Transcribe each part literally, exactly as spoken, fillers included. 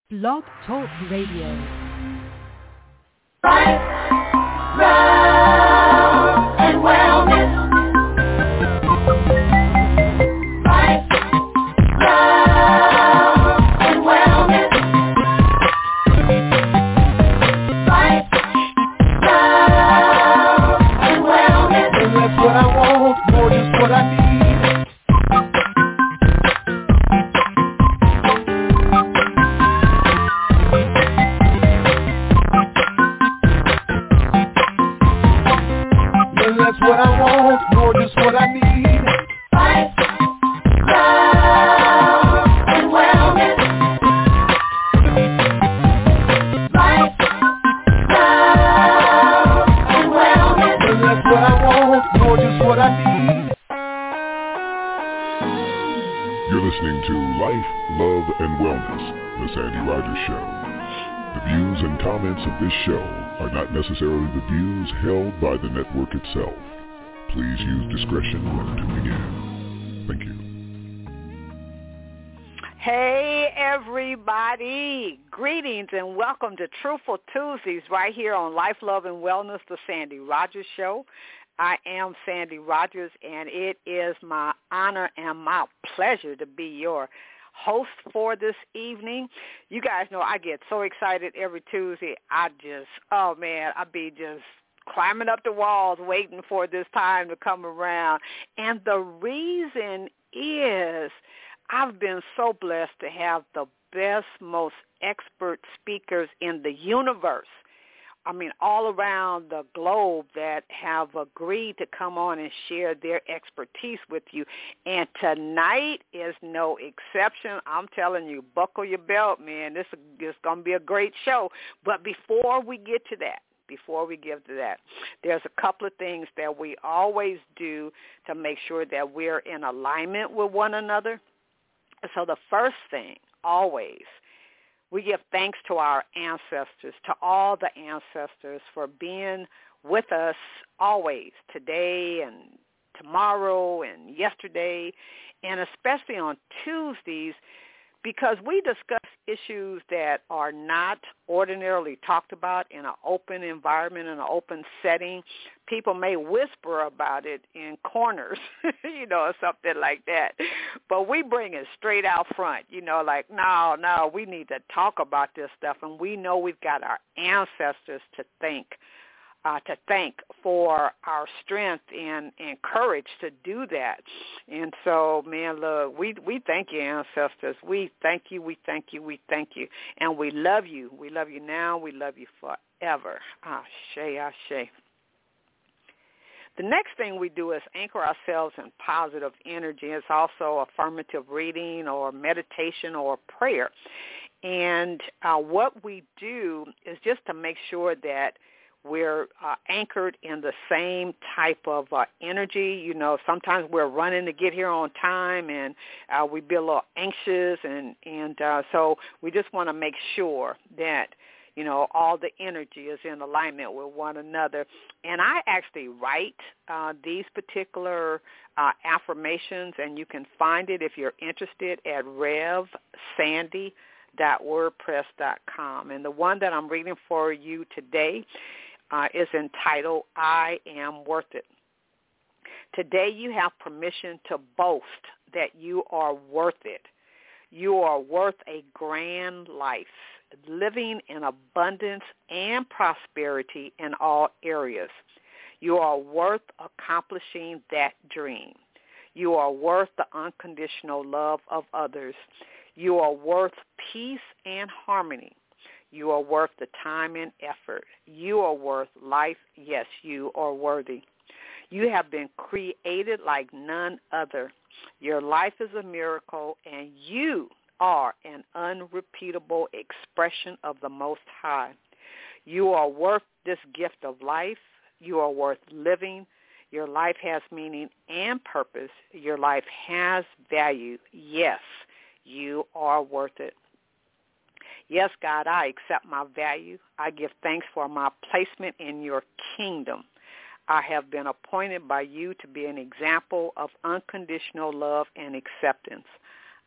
Blog Talk Radio. Life, love, and wellness. Life, love, and wellness. Life, love, and wellness. And that's what I want, more just what I need. That's what I want, more just what I need. Life, love, and wellness. Life, love, and wellness. And that's what I want, more just what I need. You're listening to Life, Love, and Wellness, The Sandy Rogers Show. The views and comments of this show are not necessarily the views held by the network itself. Please use discretion when tuning in. Thank you. Hey everybody, greetings and welcome to Truthful Tuesdays right here on Life, Love, and Wellness, The Sandy Rogers Show. I am Sandy Rogers, and it is my honor and my pleasure to be your host for this evening. You guys know I get so excited every Tuesday. I just, oh man, I be just climbing up the walls waiting for this time to come around. And the reason is I've been so blessed to have the best, most expert speakers in the universe. I mean, all around the globe that have agreed to come on and share their expertise with you. And tonight is no exception. I'm telling you, buckle your belt, man. This is going to be a great show. But before we get to that, before we get to that, there's a couple of things that we always do to make sure that we're in alignment with one another. So the first thing, always, we give thanks to our ancestors, to all the ancestors for being with us always, today and tomorrow and yesterday, and especially on Tuesdays, because we discuss issues that are not ordinarily talked about in an open environment, in an open setting. People may whisper about it in corners, you know, or something like that. But we bring it straight out front, you know, like, no, no, we need to talk about this stuff. And we know we've got our ancestors to thank. Uh, to thank for our strength and, and courage to do that. And so, man, look, we we thank you, ancestors. We thank you, we thank you, we thank you. And we love you. We love you now. We love you forever. Ashe, ashe. The next thing we do is anchor ourselves in positive energy. It's also affirmative reading or meditation or prayer. And uh, what we do is just to make sure that we're uh, anchored in the same type of uh, energy. You know, sometimes we're running to get here on time, and uh, we be a little anxious, and, and uh, so we just want to make sure that, you know, all the energy is in alignment with one another. And I actually write uh, these particular uh, affirmations, and you can find it if you're interested at rev sandy dot wordpress dot com. And the one that I'm reading for you today Uh, is entitled, I Am Worth It. Today you have permission to boast that you are worth it. You are worth a grand life, living in abundance and prosperity in all areas. You are worth accomplishing that dream. You are worth the unconditional love of others. You are worth peace and harmony. You are worth the time and effort. You are worth life. Yes, you are worthy. You have been created like none other. Your life is a miracle, and you are an unrepeatable expression of the Most High. You are worth this gift of life. You are worth living. Your life has meaning and purpose. Your life has value. Yes, you are worth it. Yes, God, I accept my value. I give thanks for my placement in your kingdom. I have been appointed by you to be an example of unconditional love and acceptance.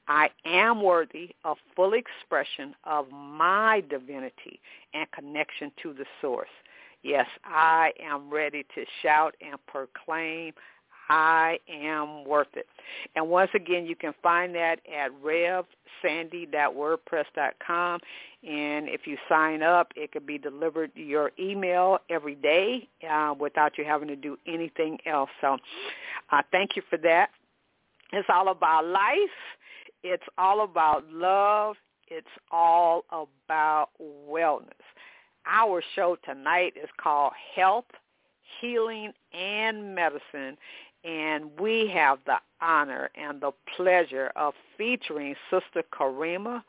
I am worthy of full expression of my divinity and connection to the source. Yes, I am ready to shout and proclaim I am worth it. And once again, you can find that at rev sandy dot wordpress dot com. And if you sign up, it can be delivered to your email every day uh, without you having to do anything else. So uh, thank you for that. It's all about life. It's all about love. It's all about wellness. Our show tonight is called Health, Healing, and Medicine. And we have the honor and the pleasure of featuring Sister Karima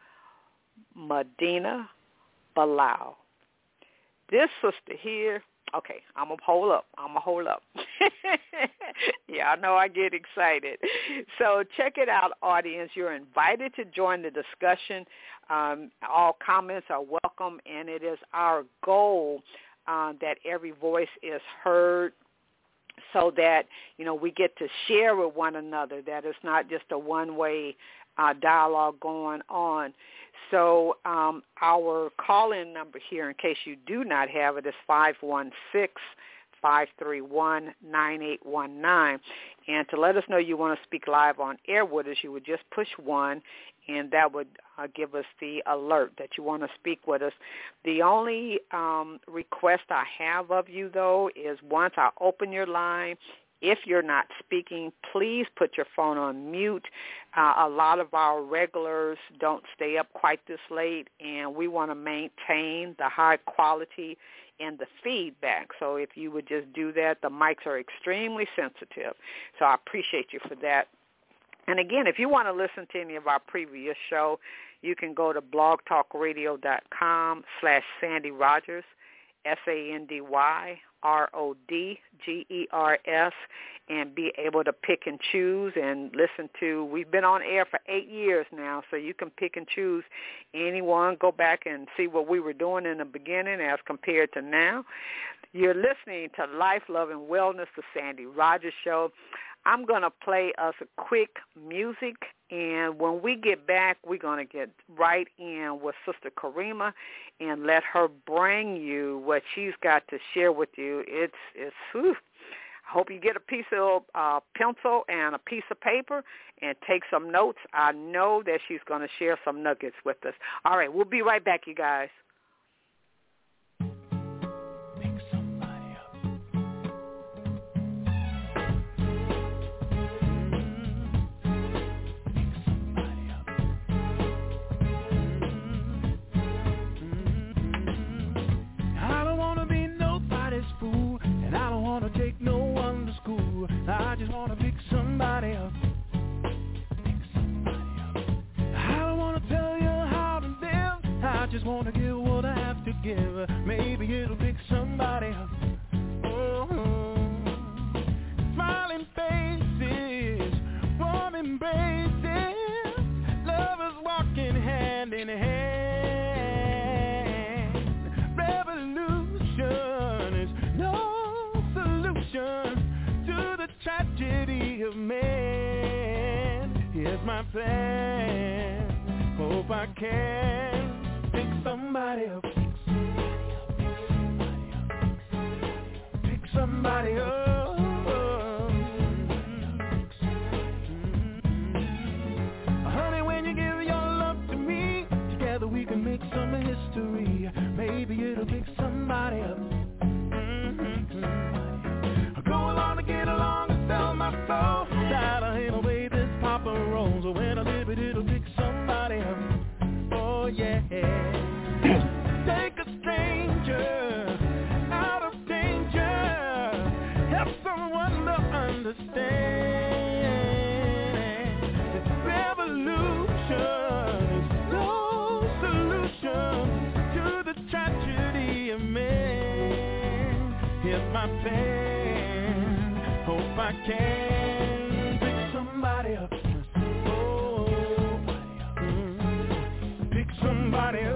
Medina Bilal. This sister here, okay, I'm going to hold up. I'm going to hold up. Yeah, I know I get excited. So check it out, audience. You're invited to join the discussion. Um, all comments are welcome, and it is our goal uh, that every voice is heard, so that, you know, we get to share with one another, that it's not just a one-way uh, dialogue going on. So um, our call-in number here, in case you do not have it, is five one six, five three one, nine eight one nine. And to let us know you want to speak live on air with us, you would just push one, and that would uh, give us the alert that you want to speak with us. The only um, request I have of you, though, is once I open your line, if you're not speaking, please put your phone on mute. Uh, a lot of our regulars don't stay up quite this late, and we want to maintain the high quality and the feedback. So if you would just do that, the mics are extremely sensitive. So I appreciate you for that. And again, if you want to listen to any of our previous show, you can go to blogtalkradio.com slash Sandy Rogers, S A N D Y R O D G E R S, and be able to pick and choose and listen to. We've been on air for eight years now, so you can pick and choose anyone. Go back and see what we were doing in the beginning as compared to now. You're listening to Life, Love, and Wellness, the Sandy Rogers Show. I'm going to play us a quick music, and when we get back, we're going to get right in with Sister Karima and let her bring you what she's got to share with you. It's, it's whew. I hope you get a piece of uh, pencil and a piece of paper and take some notes. I know that she's going to share some nuggets with us. All right, we'll be right back, you guys. I just want to pick somebody up. Pick somebody up. I don't want to tell you how to live. I just want to give what I have to give. Maybe it'll pick somebody up. Oh, smiling faces, warm embraces, lovers walking hand in hand. Revolution is no solution to the tragedy of man. Here's my plan. Hope I can pick somebody up. Pick somebody up. Honey, when you give your love to me, together we can make some history. Maybe it'll pick somebody up. Go along to get along and sell my soul. That ain't the way this papa rolls. When I live it, it'll pick somebody up. Oh yeah. Take a stranger out of danger. Help someone to understand. This revolution is no solution to the tragedy of man. Here's my plan. Hope I can pick somebody up. Oh, mm, pick somebody up.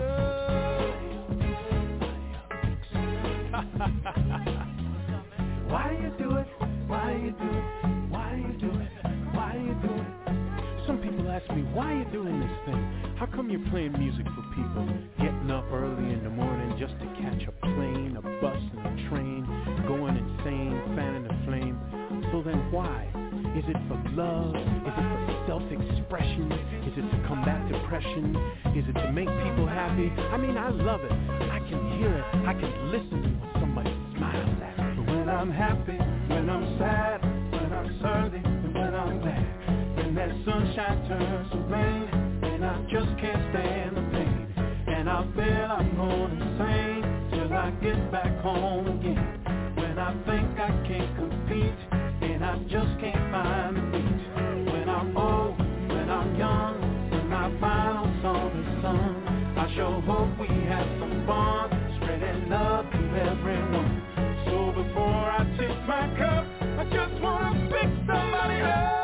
Why do you do it? Why do you do it? Why do you do it? Why do you do it? Some people ask me, why you doing this thing? How come you're playing music for people, getting up early in the morning just to catch a plane, a bus, and a train, going insane, fanning the flame? So then why? Is it for love? Is it for self-expression? Is it to combat depression? Is it to make people happy? I mean, I love it. I can hear it. I can listen when somebody smiles at me. But when I'm happy, when I'm sad, when I'm surly, and when I'm glad, when that sunshine turns to rain, and I just can't stand the pain, and I feel I'm going insane till I get back home again. When I think I can't compete, and I just can't find the beat. When I'm old, when I'm young, when my final song is sung, I sure hope we have some fun, spreading love to everyone. So before I tip my cup, I just wanna pick somebody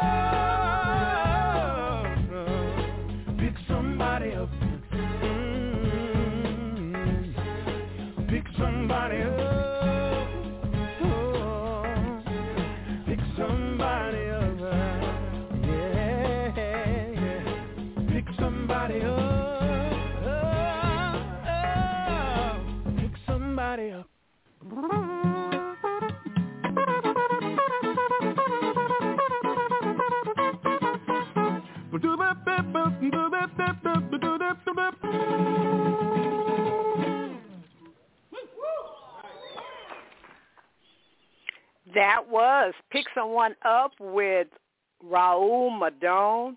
up. Pick somebody up. Mm-hmm. Pick somebody up. Somebody up, yeah, yeah. Pick somebody up, oh, oh. Pick somebody up. That was Pick Someone Up with Raul Madone.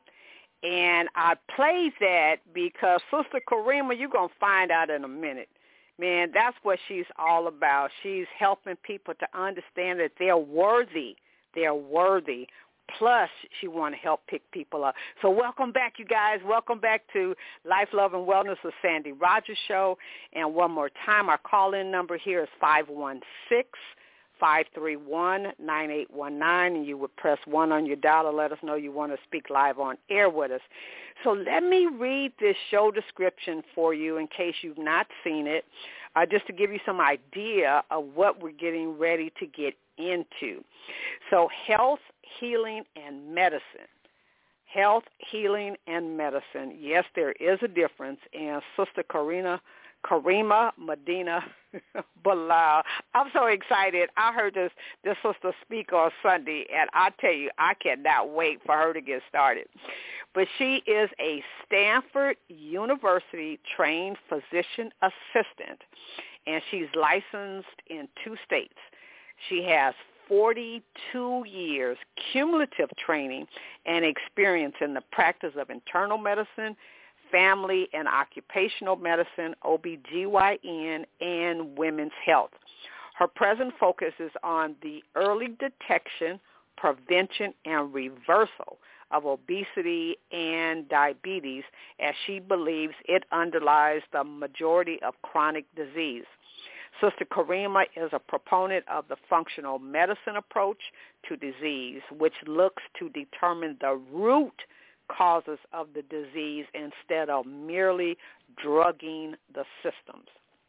And I played that because Sister Karima, you're going to find out in a minute. Man, that's what she's all about. She's helping people to understand that they're worthy. They're worthy. Plus, she want to help pick people up. So welcome back, you guys. Welcome back to Life, Love, and Wellness with Sandy Rogers Show. And one more time, our call-in number here is five one six, five three one, nine eight one nine, and you would press one on your dial to let us know you want to speak live on air with us. So let me read this show description for you in case you've not seen it, uh, just to give you some idea of what we're getting ready to get into. So health, healing, and medicine. Health, healing, and medicine. Yes, there is a difference, and Sister Karina Karima Medina Bilal. I'm so excited. I heard this, this sister speak on Sunday, and I tell you, I cannot wait for her to get started. But she is a Stanford University trained physician assistant, and she's licensed in two states. She has forty-two years cumulative training and experience in the practice of internal medicine, family and occupational medicine, O B G Y N, and women's health. Her present focus is on the early detection, prevention, and reversal of obesity and diabetes, as she believes it underlies the majority of chronic disease. Sister Karima is a proponent of the functional medicine approach to disease, which looks to determine the root causes of the disease instead of merely drugging the symptoms.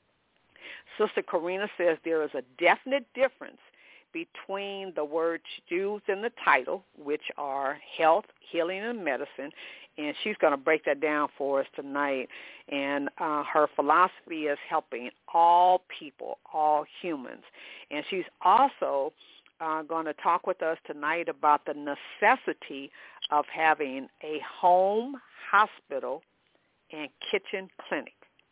Sister Karina says there is a definite difference between the words used in the title, which are health, healing, and medicine, and she's going to break that down for us tonight. And uh, her philosophy is helping all people, all humans. And she's also uh, going to talk with us tonight about the necessity of having a home hospital and kitchen clinic.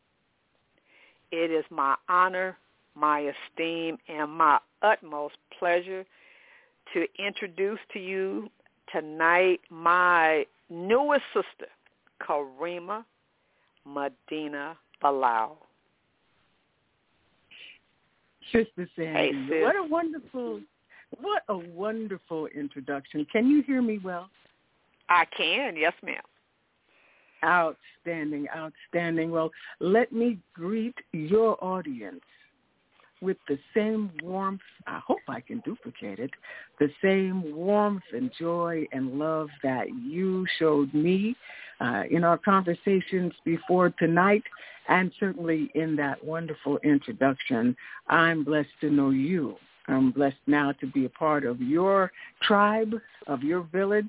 It is my honor, my esteem, and my utmost pleasure to introduce to you tonight my newest sister, Karima Medina Bilal. Sister Sandy, hey, sis. what a wonderful, what a wonderful introduction. Can you hear me well? I can, yes, ma'am. Outstanding, outstanding. Well, let me greet your audience with the same warmth, I hope I can duplicate it, the same warmth and joy and love that you showed me uh, in our conversations before tonight, and certainly in that wonderful introduction. I'm blessed to know you. I'm blessed now to be a part of your tribe, of your village,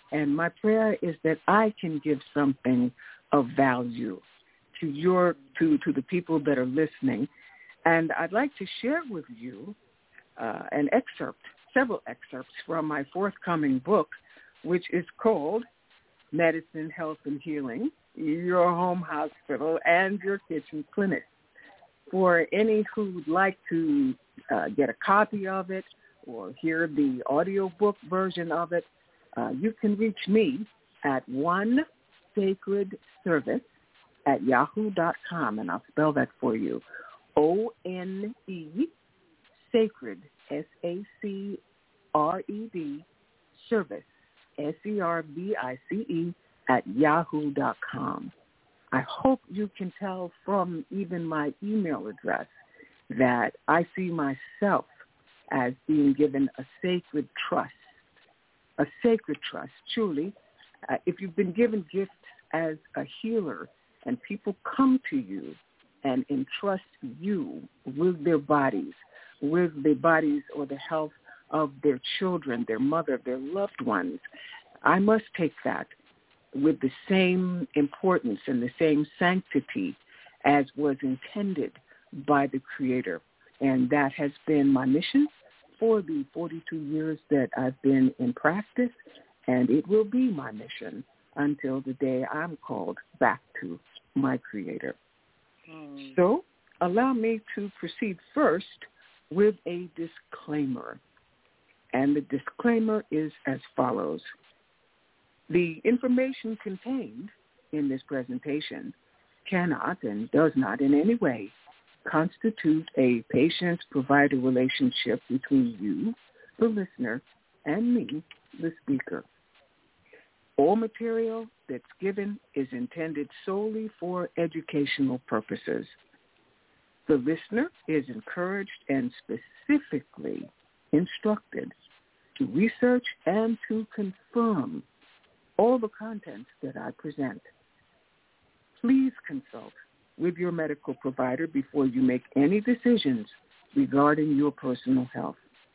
And my prayer is that I can give something of value to your to, to the people that are listening. And I'd like to share with you uh, an excerpt, several excerpts from my forthcoming book, which is called Medicine, Health, and Healing, Your Home Hospital and Your Kitchen Clinic. For any who would like to uh, get a copy of it or hear the audiobook version of it, uh, you can reach me at one sacred service at yahoo dot com, and I'll spell that for you. O N E, sacred, S A C R E D, service, S E R V I C E, at yahoo dot com. I hope you can tell from even my email address that I see myself as being given a sacred trust, a sacred trust, truly. Uh, if you've been given gifts as a healer and people come to you and entrust you with their bodies, with the bodies or the health of their children, their mother, their loved ones, I must take that with the same importance and the same sanctity as was intended by the Creator. And that has been my mission for the forty-two years that I've been in practice, and it will be my mission until the day I'm called back to my Creator. Mm. So allow me to proceed first with a disclaimer. And the disclaimer is as follows. The information contained in this presentation cannot and does not in any way constitute a patient-provider relationship between you, the listener, and me, the speaker. All material that's given is intended solely for educational purposes. The listener is encouraged and specifically instructed to research and to confirm all the contents that I present. Please consult with your medical provider before you make any decisions regarding your personal health.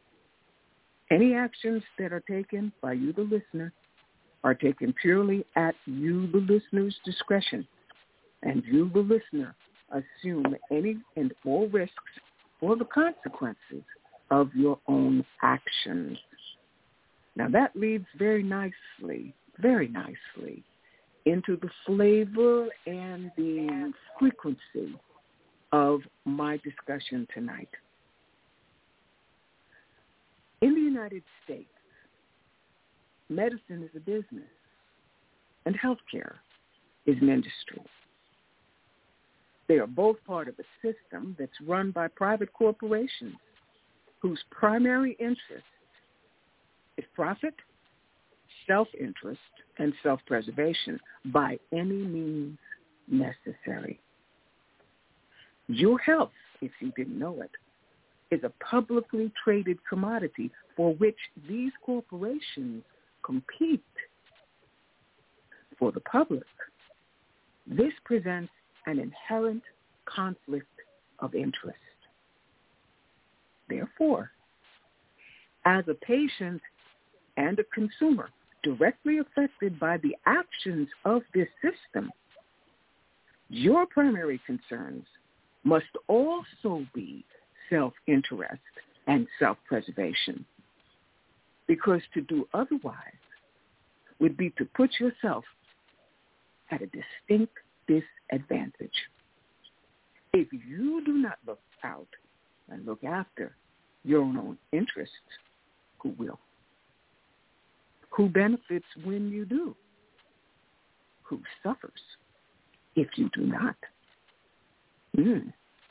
Any actions that are taken by you, the listener, are taken purely at you, the listener's discretion, and you, the listener, assume any and all risks or the consequences of your own actions. Now that leads very nicely very nicely into the flavor and the frequency of my discussion tonight. In the United States, medicine is a business and healthcare is an industry. They are both part of a system that's run by private corporations whose primary interest is profit, self-interest, and self-preservation by any means necessary. Your health, if you didn't know it, is a publicly traded commodity for which these corporations compete. For the public, this presents an inherent conflict of interest. Therefore, as a patient and a consumer directly affected by the actions of this system, your primary concerns must also be self-interest and self-preservation, because to do otherwise would be to put yourself at a distinct disadvantage. If you do not look out and look after your own interests, who will? Who benefits when you do? Who suffers if you do not? Mm.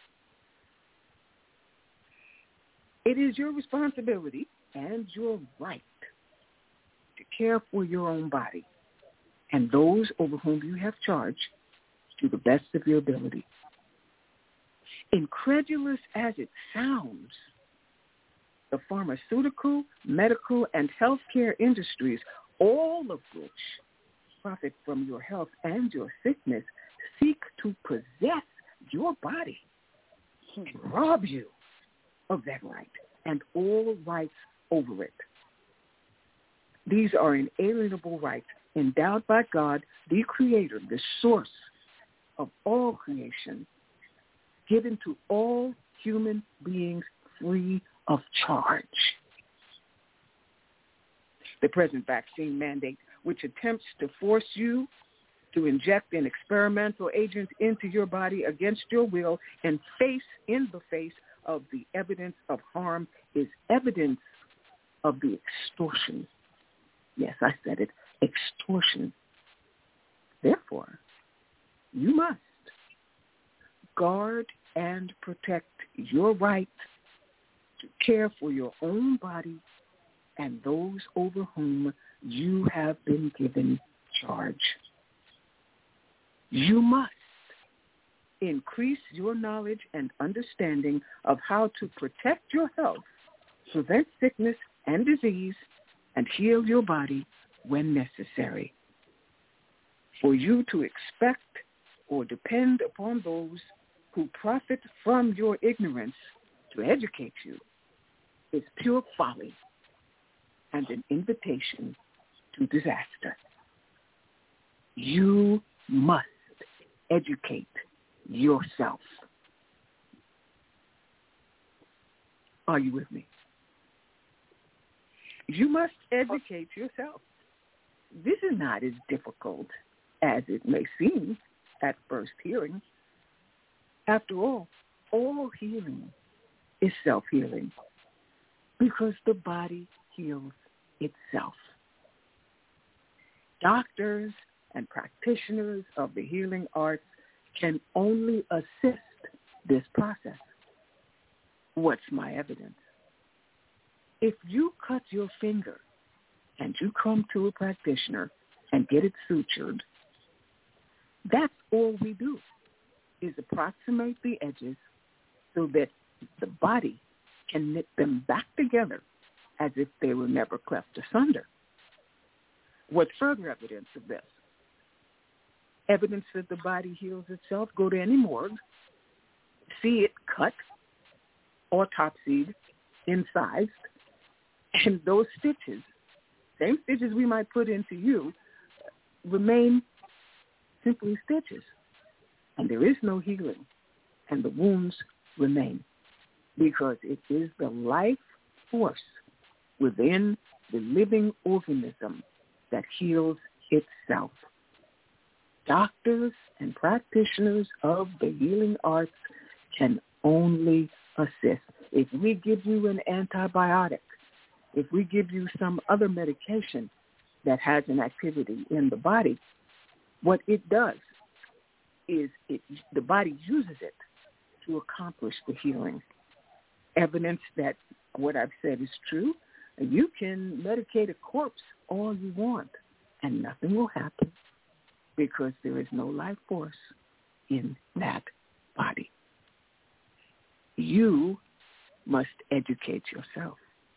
It is your responsibility and your right to care for your own body and those over whom you have charge to the best of your ability. Incredulous as it sounds, the pharmaceutical, medical, and healthcare industries, all of which profit from your health and your sickness, seek to possess your body and rob you of that right and all rights over it. These are inalienable rights endowed by God, the Creator, the source of all creation, given to all human beings free of charge. The present vaccine mandate, which attempts to force you to inject an experimental agent into your body against your will and face in the face of the evidence of harm, is evidence of the extortion. Yes, I said it, extortion. Therefore, you must guard and protect your right to care for your own body and those over whom you have been given charge. You must increase your knowledge and understanding of how to protect your health, prevent sickness and disease, and heal your body when necessary. For you to expect or depend upon those who profit from your ignorance to educate you is pure folly and an invitation to disaster. You must educate yourself. Are you with me? You must educate yourself. This is not as difficult as it may seem at first hearing. After all, all healing is self-healing because the body heals itself. Doctors and practitioners of the healing arts can only assist this process. What's my evidence? If you cut your finger and you come to a practitioner and get it sutured, that's all we do is approximate the edges so that the body can knit them back together as if they were never cleft asunder. What's further evidence of this? Evidence that the body heals itself. Go to any morgue, see it cut, autopsied, incised, and those stitches, same stitches we might put into you, remain simply stitches. And there is no healing, and the wounds remain because it is the life force within the living organism that heals itself. Doctors and practitioners of the healing arts can only assist. If we give you an antibiotic, if we give you some other medication that has an activity in the body, what it does is it, the body uses it to accomplish the healing. Evidence that what I've said is true. You can medicate a corpse all you want, and nothing will happen because there is no life force in that body. You must educate yourself.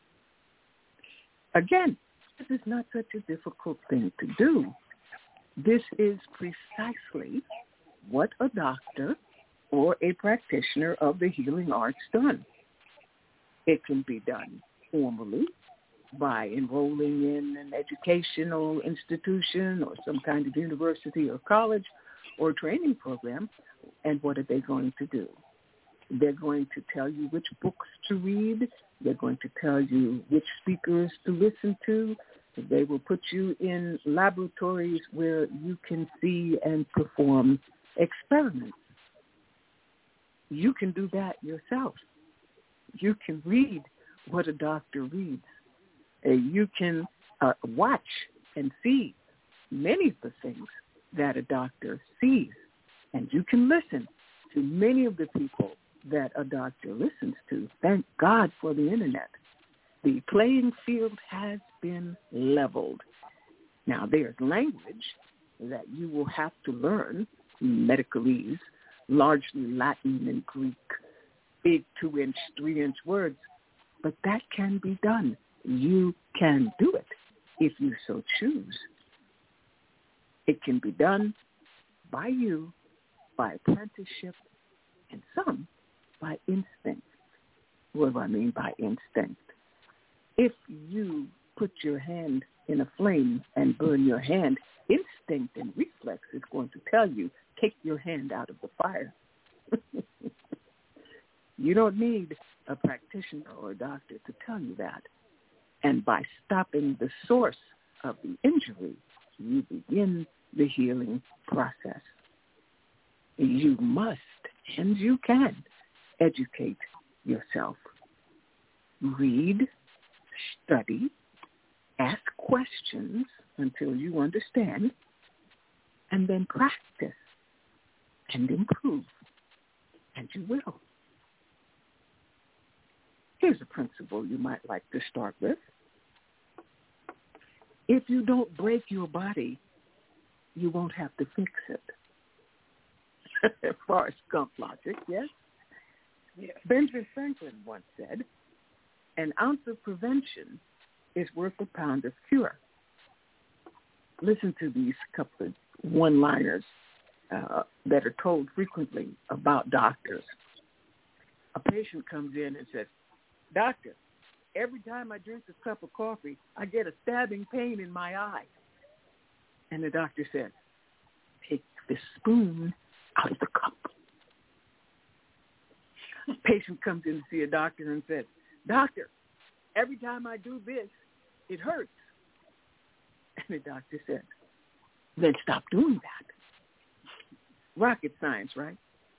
Again, this is not such a difficult thing to do. This is precisely what a doctor or a practitioner of the healing arts does. It can be done formally by enrolling in an educational institution or some kind of university or college or training program. And what are they going to do? They're going to tell you which books to read. They're going to tell you which speakers to listen to. They will put you in laboratories where you can see and perform experiments. You can do that yourself. You can read what a doctor reads. Uh, you can uh, watch and see many of the things that a doctor sees. And you can listen to many of the people that a doctor listens to. Thank God for the Internet. The playing field has been leveled. Now, there's language that you will have to learn, medicalese, largely Latin and Greek, big two-inch, three-inch words, but that can be done. You can do it if you so choose. It can be done by you, by apprenticeship, and some by instinct. What do I mean by instinct? If you put your hand in a flame and burn your hand, instinct and reflex is going to tell you, take your hand out of the fire. You don't need a practitioner or a doctor to tell you that. And by stopping the source of the injury, you begin the healing process. You must, and you can, educate yourself. Read, study, ask questions until you understand, and then practice and improve, and you will. Here's a principle you might like to start with. If you don't break your body, you won't have to fix it. As far as skunk logic, yes? yes? Benjamin Franklin once said, an ounce of prevention is worth a pound of cure. Listen to these couple of one-liners uh, that are told frequently about doctors. A patient comes in and says, doctor, every time I drink a cup of coffee, I get a stabbing pain in my eye. And the doctor said, take the spoon out of the cup. A patient comes in to see a doctor and says, doctor, every time I do this, it hurts. And the doctor said, then stop doing that. Rocket science, right?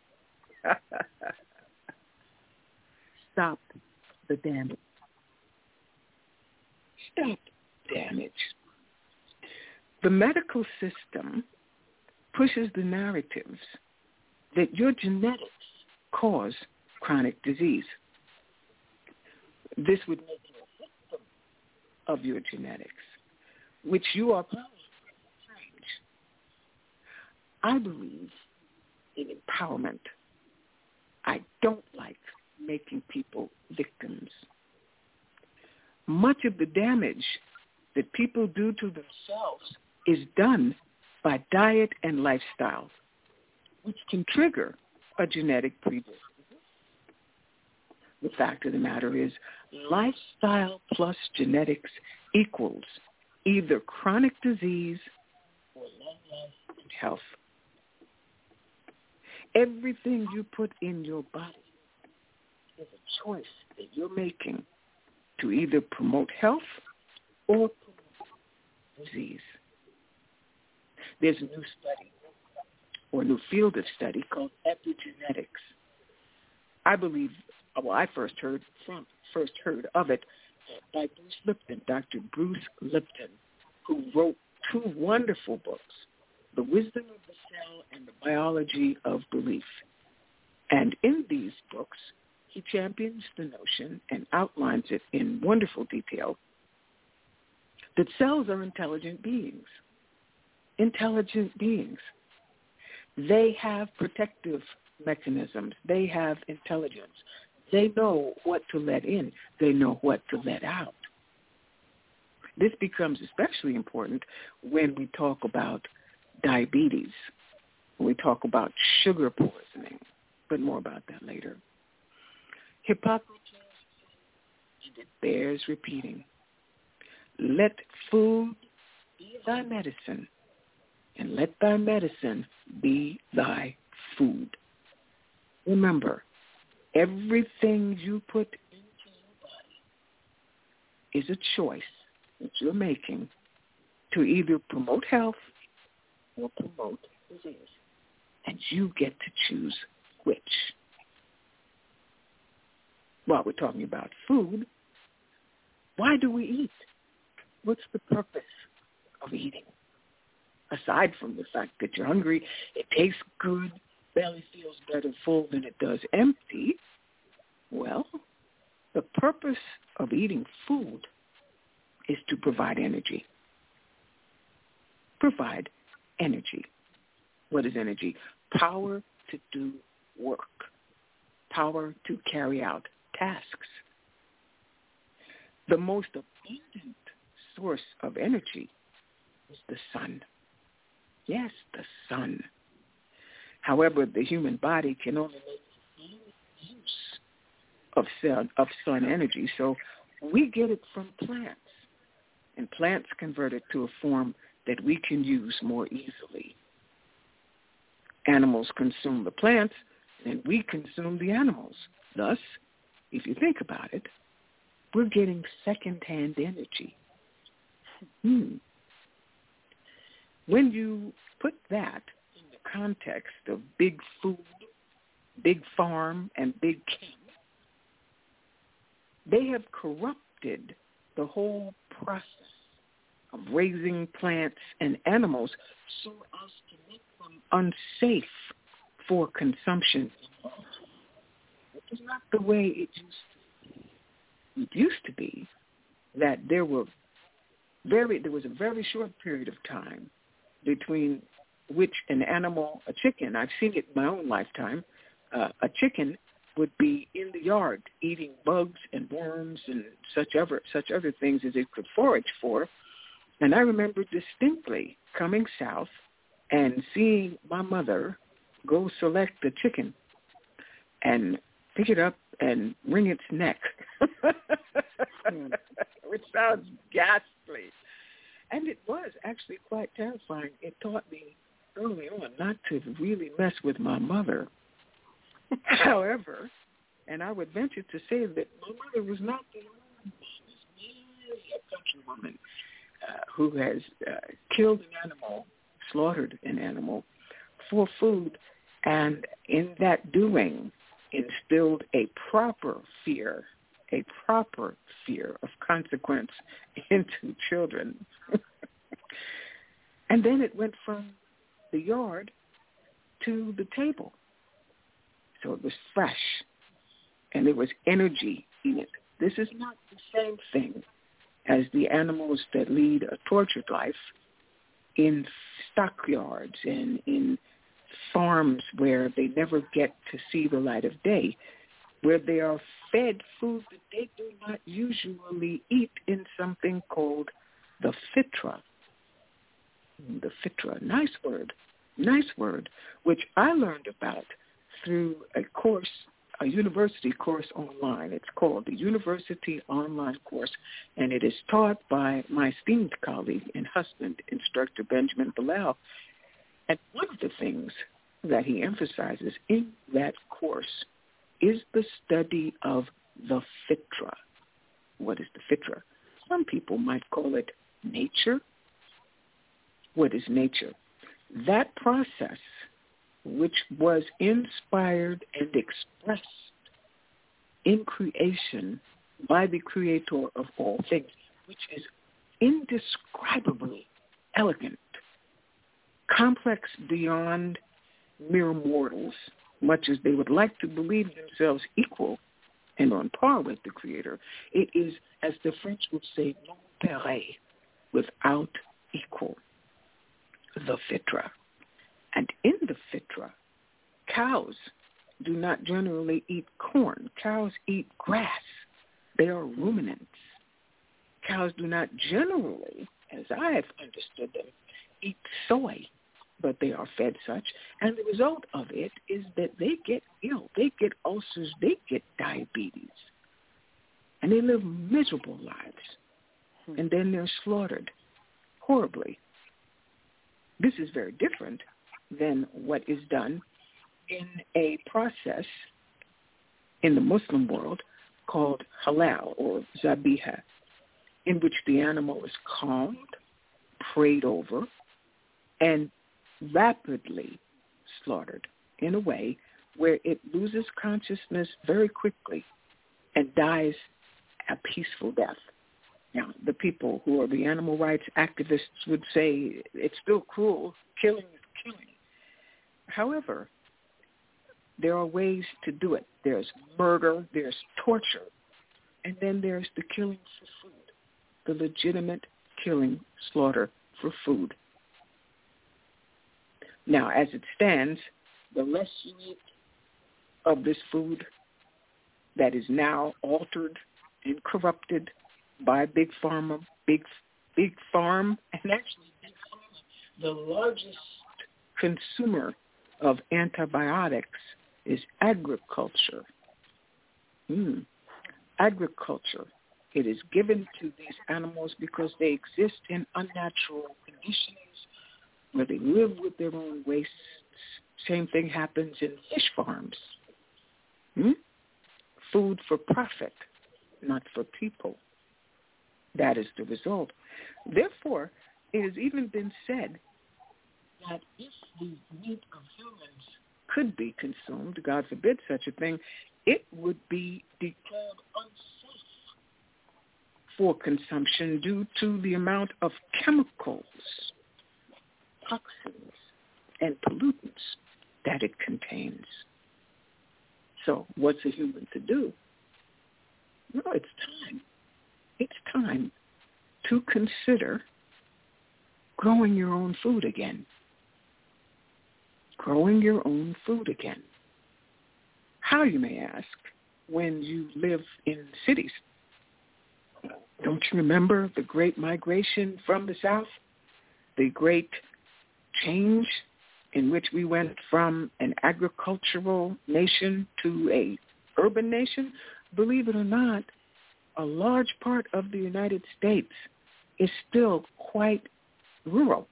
Stop the damage. Stop damage. The medical system pushes the narratives that your genetics cause chronic disease. This would make you a victim of your genetics, which you are powerless to change. I believe in empowerment. I don't like making people victims. Much of the damage that people do to themselves is done by diet and lifestyle, which can trigger a genetic predisposition. The fact of the matter is, lifestyle plus genetics equals either chronic disease or long life and health. Everything you put in your body is a choice that you're making to either promote health or promote disease. There's a new study or a new field of study called epigenetics. I believe, well, I first heard from, first heard of it by Bruce Lipton, Doctor Bruce Lipton, who wrote two wonderful books, The Wisdom of the Cell and The Biology of Belief. And in these books, he champions the notion and outlines it in wonderful detail that cells are intelligent beings. Intelligent beings. They have protective mechanisms. They have intelligence. They know what to let in. They know what to let out. This becomes especially important when we talk about diabetes, when we talk about sugar poisoning, but more about that later. Hippocrates, and it bears repeating, let food be thy medicine, and let thy medicine be thy food. Remember, everything you put into your body is a choice that you're making to either promote health or promote disease. And you get to choose which. While we're talking about food, why do we eat? What's the purpose of eating? Aside from the fact that you're hungry, it tastes good, belly feels better full than it does empty. Well, the purpose of eating food is to provide energy. Provide energy. What is energy? Power to do work. Power to carry out tasks. The most abundant source of energy is the sun. Yes, the sun. However, the human body can only make use of sun, of sun energy, so we get it from plants. and plants converted to a form that we can use more easily. Animals consume the plants, and we consume the animals. Thus, if you think about it, we're getting second-hand energy. Hmm. When you put that in the context of big food, big farm, and big king, they have corrupted the whole process of raising plants and animals so as to make them unsafe for consumption. It is not the way it used to be. It used to be that there were very there was a very short period of time between which an animal, a chicken, I've seen it in my own lifetime, uh, a chicken would be in the yard eating bugs and worms and such other, such other things as it could forage for. And I remember distinctly coming south and seeing my mother go select the chicken and pick it up and wring its neck, which sounds ghastly. And it was actually quite terrifying. It taught me early on not to really mess with my mother. However, and I would venture to say that my mother was not the only country woman uh, who has uh, killed an animal, slaughtered an animal for food, and in that doing instilled a proper fear, a proper fear of consequence into children. And then it went from the yard to the table. So it was fresh, and there was energy in it. This is not the same thing as the animals that lead a tortured life in stockyards and in farms where they never get to see the light of day, where they are fed food that they do not usually eat in something called the fitra. The fitra, nice word, nice word, which I learned about through a course, a university course online. It's called the University Online Course, and it is taught by my esteemed colleague and husband, Instructor Benjamin Bilal. And one of the things that he emphasizes in that course is the study of the fitra. What is the fitra? Some people might call it nature. What is nature? That process, which was inspired and expressed in creation by the creator of all things, which is indescribably elegant, complex beyond mere mortals, much as they would like to believe themselves equal and on par with the Creator. It is, as the French would say, non pareil, without equal, the fitra. And in the fitra, cows do not generally eat corn. Cows eat grass. They are ruminants. Cows do not generally, as I have understood them, eat soy, but they are fed such. And the result of it is that they get ill. They get ulcers. They get diabetes. And they live miserable lives. Hmm. And then they're slaughtered horribly. This is very different than what is done in a process in the Muslim world called halal or zabiha, in which the animal is calmed, prayed over, and rapidly slaughtered in a way where it loses consciousness very quickly and dies a peaceful death. Now, the people who are the animal rights activists would say it's still cruel. Killing is killing. However, there are ways to do it. There's murder, there's torture, and then there's the killing for food, the legitimate killing, slaughter for food. Now, as it stands, the less you eat of this food that is now altered and corrupted by Big Pharma, Big Big Farm, and actually Big Pharma, the largest consumer of antibiotics is agriculture. Mm. Agriculture It is given to these animals because they exist in unnatural conditions where they live with their own wastes. Same thing happens in fish farms. Hmm? Food for profit, not for people. That is the result. Therefore, it has even been said that if the meat of humans could be consumed, God forbid such a thing, it would be declared unsafe for consumption due to the amount of chemicals, toxins, and pollutants that it contains. So what's a human to do? No, it's time. It's time to consider growing your own food again. Growing your own food again. How, you may ask, when you live in cities? Don't you remember the great migration from the South? The great change in which we went from an agricultural nation to a urban nation? Believe it or not, a large part of the United States is still quite rural.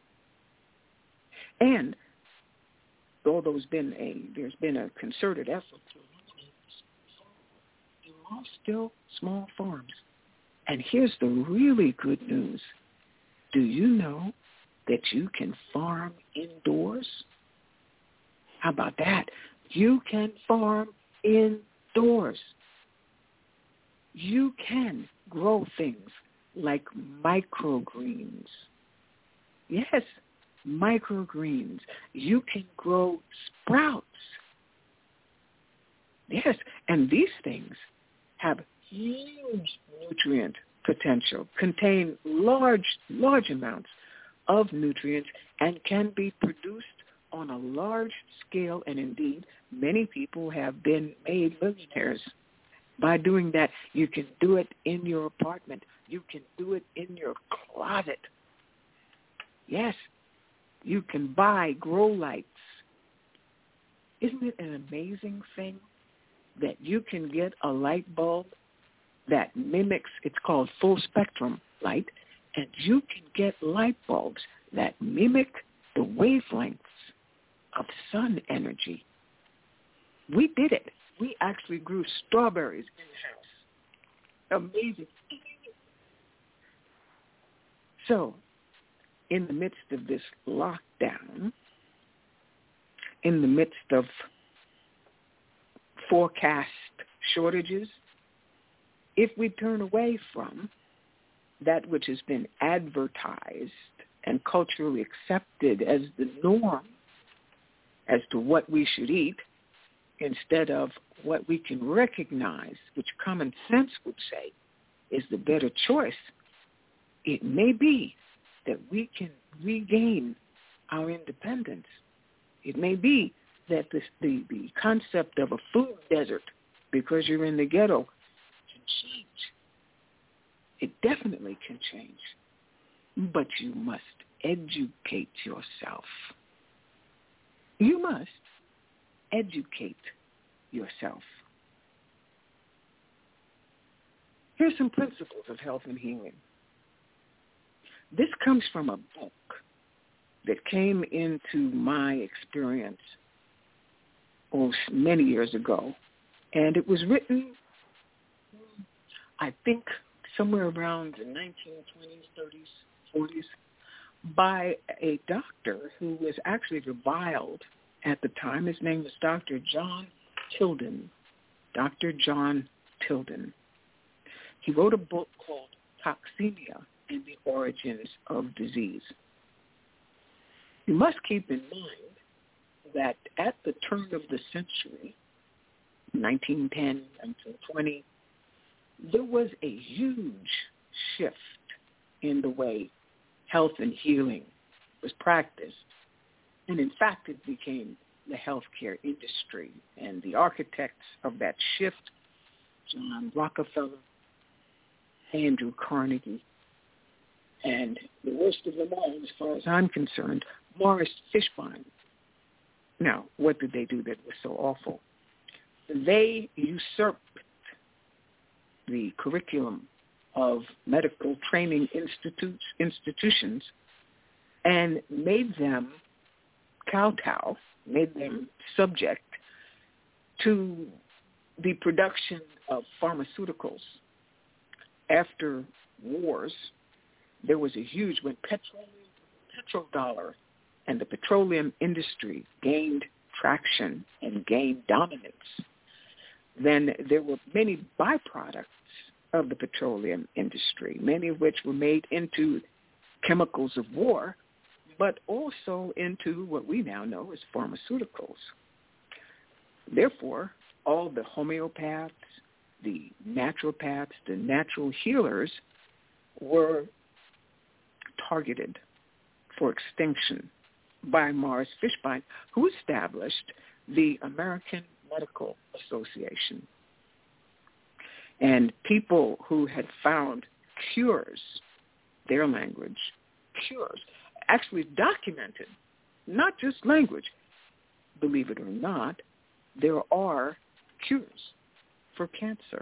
And although there's been a there's been a concerted effort to eliminate this, there are still small farms. And here's the really good news. Do you know that you can farm indoors? How about that? You can farm indoors. You can grow things like microgreens. Yes, microgreens. You can grow sprouts. Yes, and these things have huge nutrient potential, contain large, large amounts of nutrients, and can be produced on a large scale. And indeed, many people have been made millionaires by doing that. You can do it in your apartment. You can do it in your closet. Yes, you can buy grow lights. Isn't it an amazing thing that you can get a light bulb that mimics, it's called full spectrum light, and you can get light bulbs that mimic the wavelengths of sun energy. We did it. We actually grew strawberries in the house. Amazing. So, in the midst of this lockdown, in the midst of forecast shortages, if we turn away from that which has been advertised and culturally accepted as the norm as to what we should eat, instead of what we can recognize, which common sense would say is the better choice, it may be that we can regain our independence. It may be that this, the, the concept of a food desert, because you're in the ghetto, can change. It definitely can change. But you must educate yourself. You must educate yourself. Here's some principles of health and healing. This comes from a book that came into my experience oh, many years ago, and it was written, I think, somewhere around the nineteen twenties, thirties, forties, by a doctor who was actually reviled at the time. His name was Doctor John Tilden. Doctor John Tilden. He wrote a book called Toxemia and the Origins of Disease. You must keep in mind that at the turn of the century, nineteen ten, nineteen twenty, there was a huge shift in the way health and healing was practiced. And in fact, it became the healthcare industry. And the architects of that shift, John Rockefeller, Andrew Carnegie, and the worst of them all, as far as I'm concerned, Morris Fishbein. Now, what did they do that was so awful? They usurped the curriculum of medical training institutes, institutions and made them kowtow, made them subject to the production of pharmaceuticals. After wars, there was a huge, when petroleum, petrodollar and the petroleum industry gained traction and gained dominance, then there were many byproducts of the petroleum industry, many of which were made into chemicals of war, but also into what we now know as pharmaceuticals. Therefore, all the homeopaths, the naturopaths, the natural healers were targeted for extinction by Morris Fishbein, who established the American Medical Association. And people who had found cures, their language, cures, actually documented, not just language. Believe it or not, there are cures for cancer.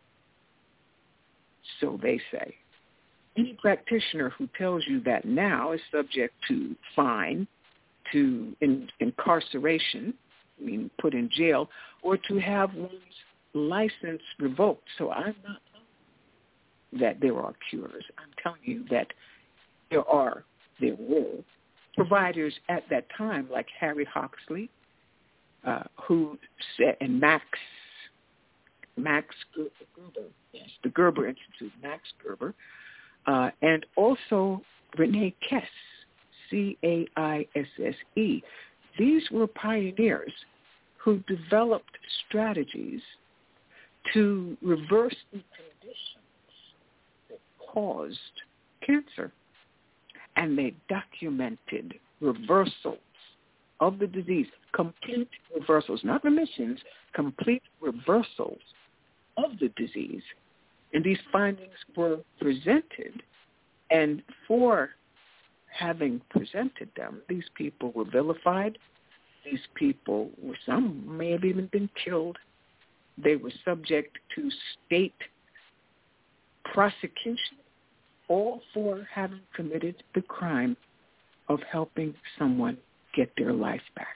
So they say. Any practitioner who tells you that now is subject to fine, to in, incarceration, I mean put in jail, or to have one's license revoked. So I'm not telling you that there are cures. I'm telling you that there are, there were providers at that time like Harry Hoxley, uh, who said, and Max, Max Gerber, yes, the Gerber Institute, Max Gerber, uh, and also Renee Kess, C A I S S E. These were pioneers who developed strategies to reverse the conditions that caused cancer. And they documented reversals of the disease, complete reversals, not remissions, complete reversals of the disease. And these findings were presented, and for having presented them, these people were vilified. These people were, some may have even been killed. They were subject to state prosecution, all for having committed the crime of helping someone get their life back.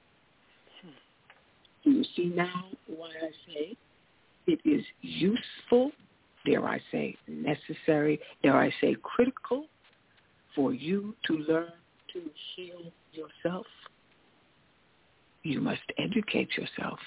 Do you see now why I say it is useful, dare I say necessary, dare I say critical, for you to learn to heal yourself? You must educate yourself.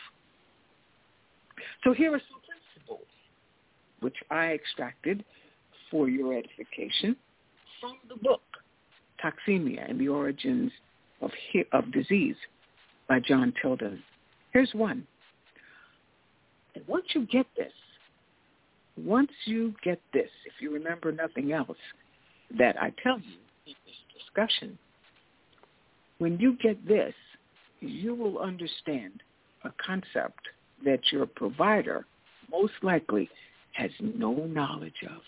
So here are some principles which I extracted for your edification from the book, Toxemia and the Origins of, of Disease by John Tilden. Here's one. And once you get this, once you get this, if you remember nothing else that I tell you in this discussion, when you get this, you will understand a concept that your provider most likely has no knowledge of.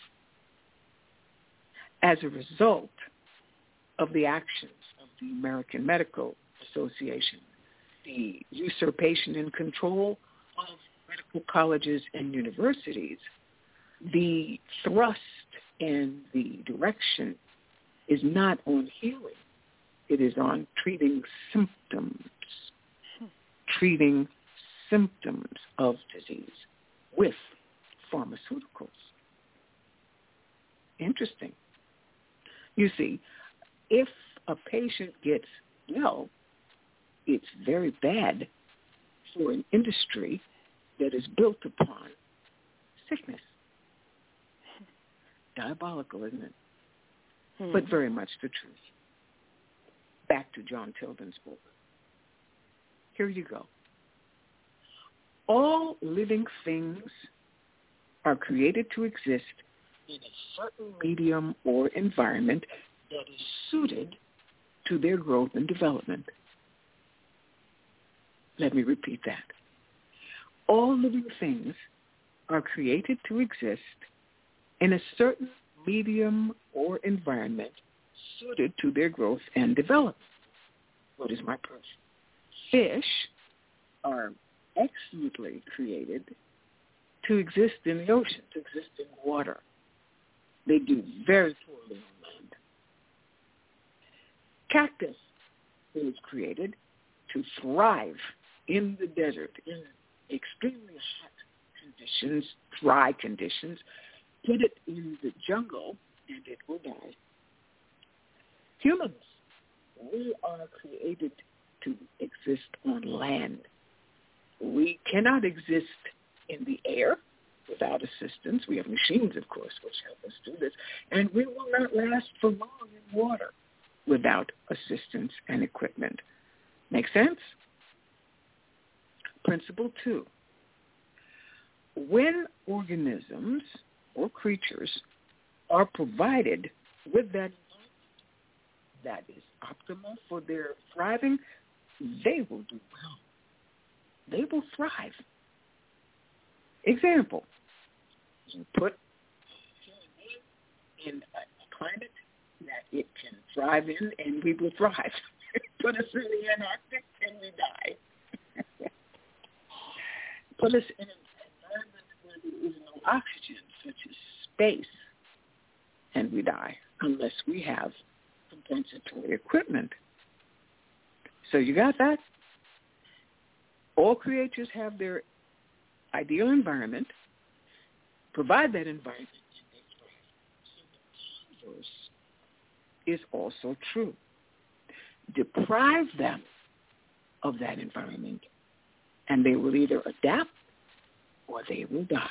As a result of the actions of the American Medical Association, the usurpation and control of medical colleges and universities, the thrust and the direction is not on healing. It is on treating symptoms, treating symptoms of disease with pharmaceuticals. Interesting. You see, if a patient gets well, it's very bad for an industry that is built upon sickness. Diabolical, isn't it? Hmm. But very much the truth. Back to John Tilden's book. Here you go. All living things are created to exist in a certain medium or environment that is suited to their growth and development. Let me repeat that. All living things are created to exist in a certain medium or environment suited to their growth and development. What is my proof? Fish are excellently created to exist in the ocean, to exist in water. They do very poorly on land. Cactus is created to thrive in the desert, in extremely hot conditions, dry conditions. Put it in the jungle, and it will die. Humans, we are created to exist on land. We cannot exist in the air without assistance. We have machines, of course, which help us do this. And we will not last for long in water without assistance and equipment. Make sense? Principle two. When organisms or creatures are provided with that environment that is optimal for their thriving, they will do well. They will thrive. Example, you put in a climate that it can thrive in, and we will thrive. Put us in the Antarctic, and we die. Put us in an environment where there is no oxygen, such as space, and we die, unless we have compensatory equipment. So you got that? All creatures have their ideal environment, provide that environment, and they thrive. So the converse is also true. Deprive them of that environment, and they will either adapt or they will die.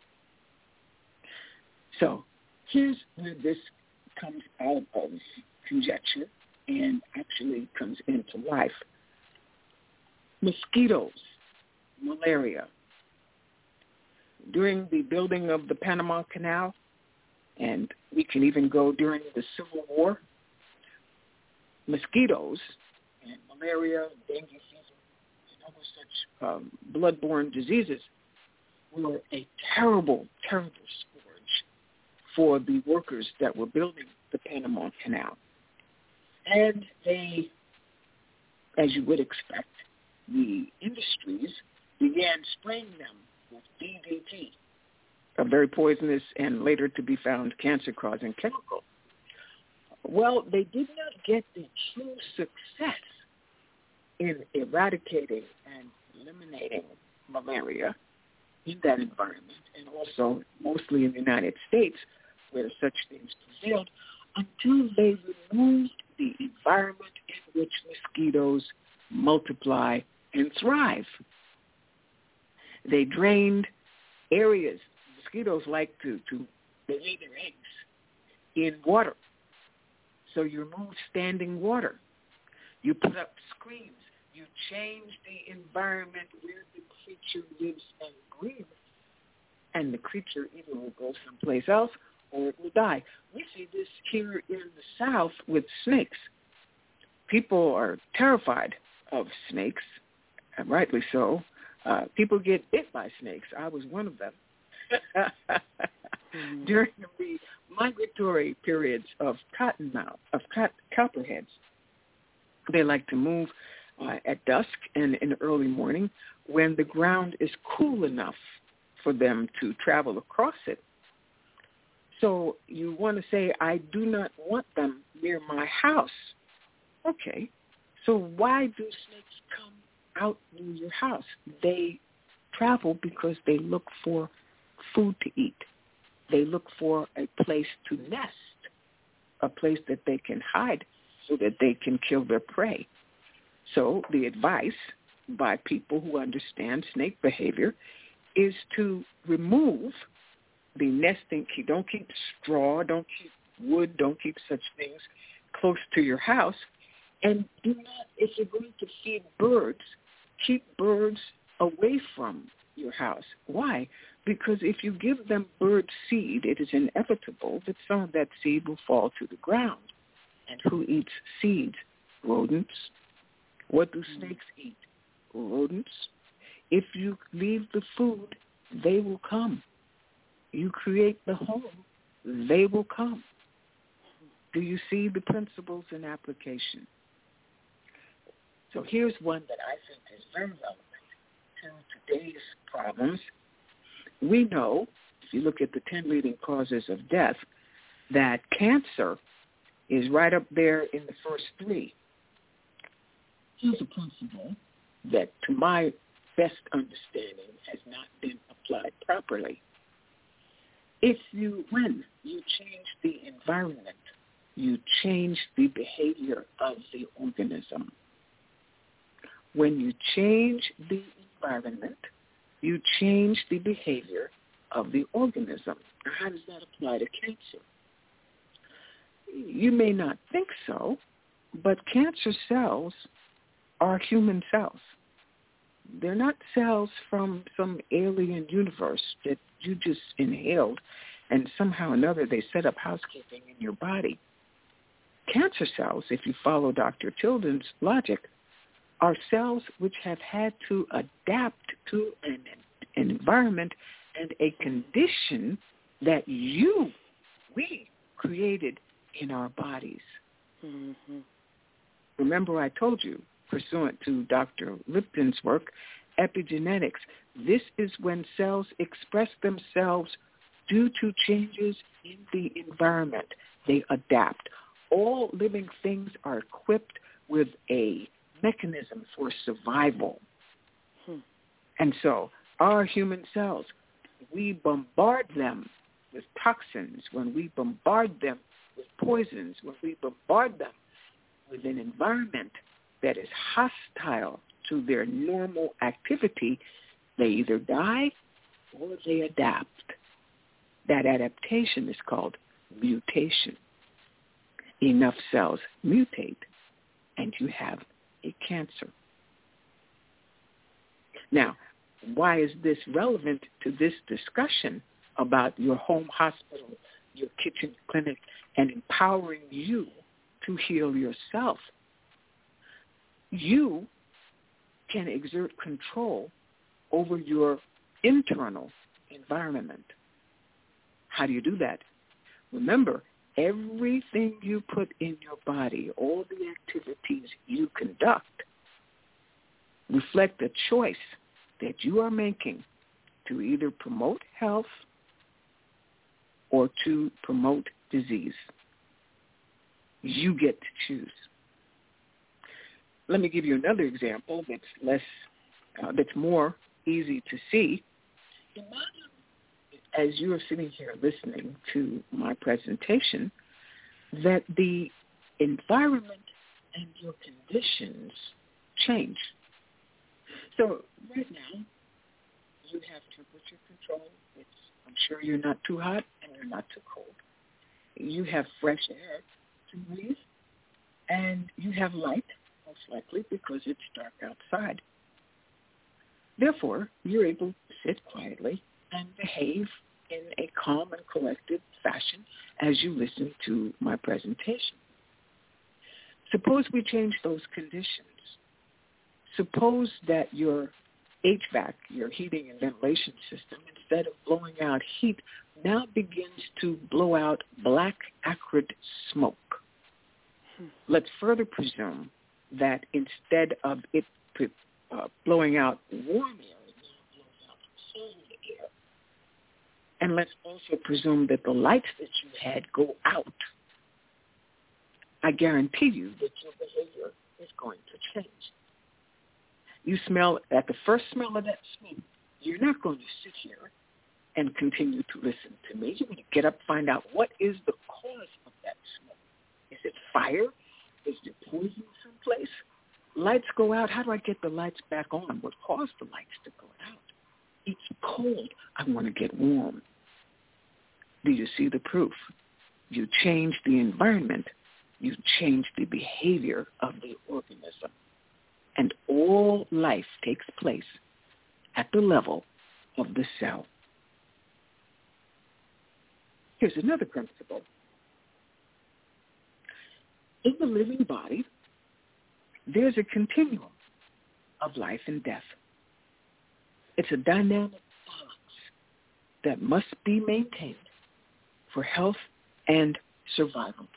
So here's where this comes out of conjecture and actually comes into life. Mosquitoes, malaria. During the building of the Panama Canal, and we can even go during the Civil War, mosquitoes and malaria, dengue fever, and other such um, blood-borne diseases were a terrible, terrible scourge for the workers that were building the Panama Canal. And they, as you would expect, the industries began spraying them with D D T, a very poisonous and later to be found cancer-causing chemical. Well, they did not get the true success in eradicating and eliminating malaria in that environment, and also mostly in the United States where such things prevailed, until they removed the environment in which mosquitoes multiply and thrive. They drained areas. Mosquitoes like to, to they lay their eggs in water. So you remove standing water. You put up screens. You change the environment where the creature lives and breathes. And the creature either will go someplace else or it will die. We see this here in the South with snakes. People are terrified of snakes, and rightly so. Uh, people get bit by snakes. I was one of them. mm. During the migratory periods of cottonmouth, of cot- copperheads, they like to move uh, at dusk and in the early morning when the ground is cool enough for them to travel across it. So you want to say, I do not want them near my house. Okay, so why do snakes come out near your house? They travel because they look for food to eat. They look for a place to nest, a place that they can hide so that they can kill their prey. So the advice by people who understand snake behavior is to remove the nesting key. Don't keep straw, don't keep wood, don't keep such things close to your house. And do not, if you're going to feed birds, keep birds away from your house. Why? Because if you give them bird seed, it is inevitable that some of that seed will fall to the ground. And who eats seeds? Rodents. What do snakes eat? Rodents. If you leave the food, they will come. You create the home, they will come. Do you see the principles in application? So here's one that I think is very relevant to today's problems. we know, if you look at the ten leading causes of death, that cancer is right up there in the first three. Here's a principle that, to my best understanding, has not been applied properly. If you, when you change the environment, you change the behavior of the organism. When you change the environment, you change the behavior of the organism. Now, how does that apply to cancer? You may not think so, but cancer cells are human cells. They're not cells from some alien universe that you just inhaled and somehow or another they set up housekeeping in your body. Cancer cells, if you follow Doctor Tilden's logic, are cells which have had to adapt to an, an environment and a condition that you, we, created in our bodies. Mm-hmm. Remember I told you, pursuant to Doctor Lipton's work, epigenetics, this is when cells express themselves due to changes in the environment. They adapt. All living things are equipped with a mechanism for survival. Hmm. And so our human cells, we bombard them with toxins, when we bombard them with poisons, when we bombard them with an environment that is hostile to their normal activity, they either die or they adapt. That adaptation is called mutation. Enough cells mutate, and you have a cancer. Now, why is this relevant to this discussion about your home hospital, your kitchen clinic, and empowering you to heal yourself? You can exert control over your internal environment. How do you do that? Remember, everything you put in your body, all the activities you conduct, reflect a choice that you are making to either promote health or to promote disease. You get to choose. Let me give you another example that's less, uh, that's more easy to see. Imagine, as you are sitting here listening to my presentation, that the environment and your conditions change. So right now, you have temperature control. It's, I'm sure you're not too hot and you're not too cold. You have fresh air to breathe, and you have light, most likely because it's dark outside. Therefore, you're able to sit quietly and behave in a calm and collected fashion as you listen to my presentation. Suppose we change those conditions. Suppose that your H V A C, your heating and ventilation system, instead of blowing out heat, now begins to blow out black, acrid smoke. Hmm. Let's further presume that instead of it uh, blowing out warm air, it now blows out cold air. And let's also presume that the lights that you had go out. I guarantee you that your behavior is going to change. You smell, at the first smell of that smoke, you're not going to sit here and continue to listen to me. You're going to get up, find out what is the cause of that smoke. Is it fire? Is there poison someplace? Lights go out. How do I get the lights back on? What caused the lights to go out? It's cold. I want to get warm. Do you see the proof? You change the environment. You change the behavior of the organism. And all life takes place at the level of the cell. Here's another principle. In the living body, there's a continuum of life and death. It's a dynamic balance that must be maintained for health and survival.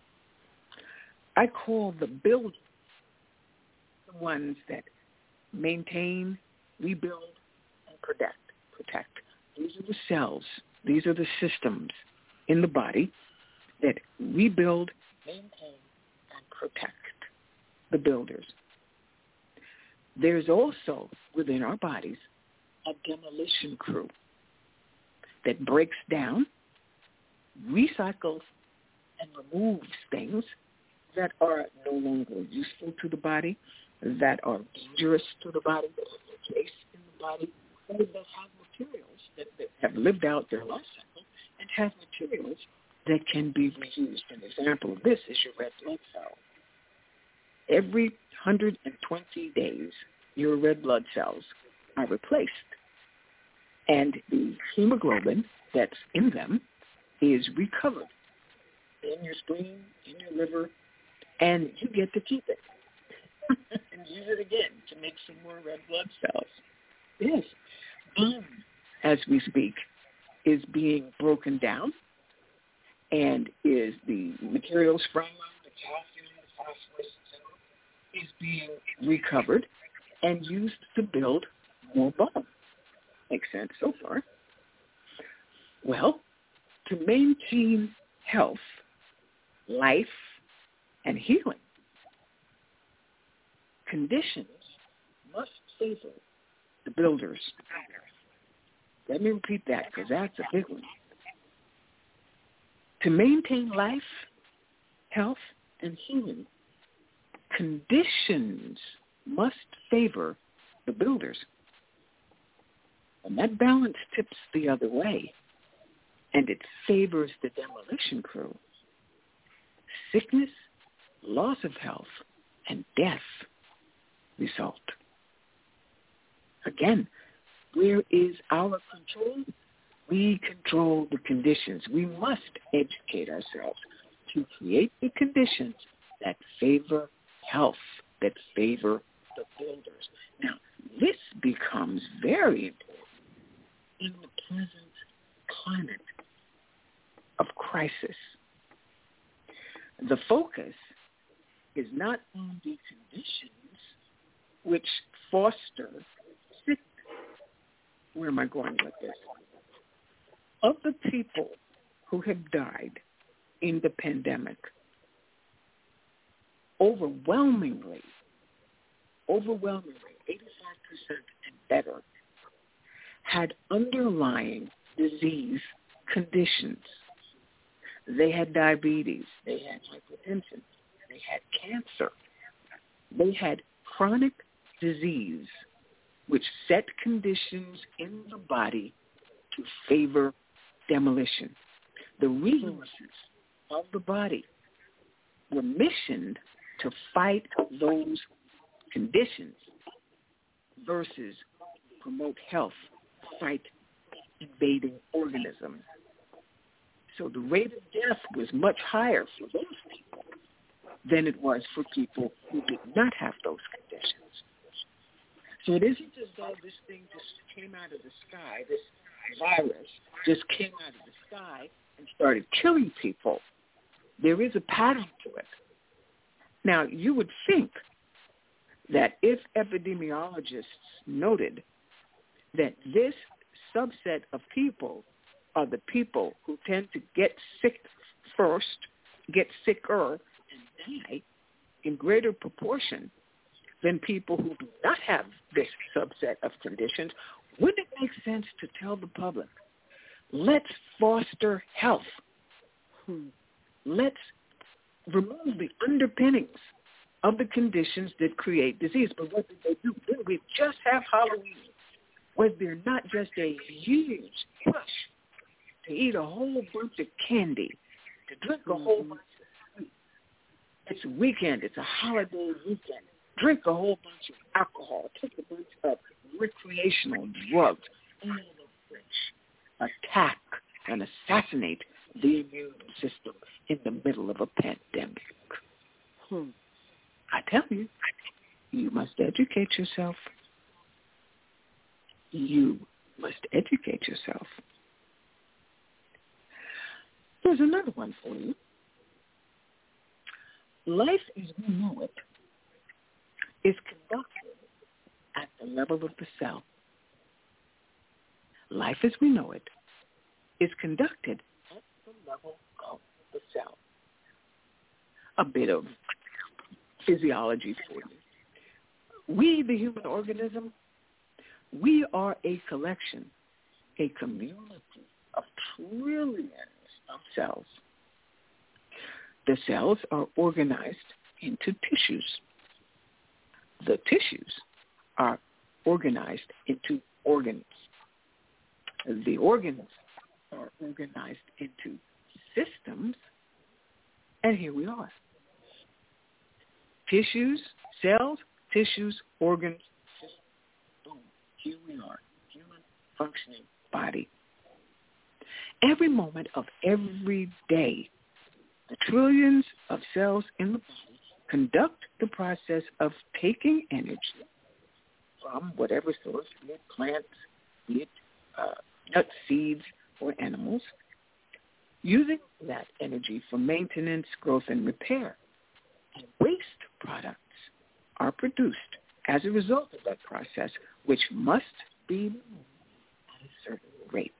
I call the builders the ones that maintain, rebuild, and protect. Protect. These the cells. These are the systems in the body that rebuild, maintain, and protect the builders. There's also within our bodies a demolition crew that breaks down, recycles, and removes things that are no longer useful to the body, that are dangerous to the body, that have a place in the body, or that have materials that, that have lived out their life cycle and have materials that can be reused. An example of this is your red blood cell. Every one hundred twenty days, your red blood cells are replaced. And the hemoglobin that's in them is recovered in your spleen, in your liver, and you get to keep it and use it again to make some more red blood cells. Yes. Bone, as we speak, is being broken down and is the materials from the calcium, the phosphorus, et cetera, is being recovered and used to build more bone. Makes sense so far. Well, to maintain health, life, and healing, conditions must favor the builders. Let me repeat that because that's a big one. To maintain life, health, and healing, conditions must favor the builders. And that balance tips the other way, and it favors the demolition crew. Sickness, loss of health, and death result. Again, where is our control? We control the conditions. We must educate ourselves to create the conditions that favor health, that favor the builders. Now, this becomes very important in the present climate of crisis. The focus is not on the conditions which foster sickness. Where am I going with this? Of the people who have died in the pandemic, overwhelmingly, overwhelmingly, eighty-five percent and better, had underlying disease conditions. They had diabetes, they had hypertension, they had cancer, they had chronic disease which set conditions in the body to favor demolition. The resources of the body were missioned to fight those conditions versus promote health, fight invading organisms. So the rate of death was much higher for those people than it was for people who did not have those conditions. So it isn't as though this thing just came out of the sky, this virus just came out of the sky and started killing people. There is a pattern to it. Now, you would think that if epidemiologists noted that this subset of people are the people who tend to get sick first, get sicker, and die in greater proportion than people who do not have this subset of conditions, wouldn't it make sense to tell the public, let's foster health. Hmm. Let's remove the underpinnings of the conditions that create disease. But what did they do? Didn't we just have Halloween? Was there not just a huge push to eat a whole bunch of candy, to drink a whole bunch of sweets? It's a weekend. It's a holiday weekend. Drink a whole bunch of alcohol. Take a bunch of recreational drugs, all of which attack and assassinate the immune system in the middle of a pandemic. Hmm. I tell you, you must educate yourself. You must educate yourself. There's another one for you. Life as we know it is conducted at the level of the cell. Life as we know it is conducted at the level of the cell. A bit of physiology for you. We, the human organism, we are a collection, a community of trillions of cells. The cells are organized into tissues. The tissues are organized into organs. The organs are organized into systems, and here we are. Tissues, cells, tissues, organs, systems. Boom. Here we are, human functioning body. Every moment of every day, the trillions of cells in the body conduct the process of taking energy from whatever source, be it plants, be it uh, nuts, seeds, or animals, using that energy for maintenance, growth, and repair. And waste products are produced as a result of that process, which must be moved at a certain rate.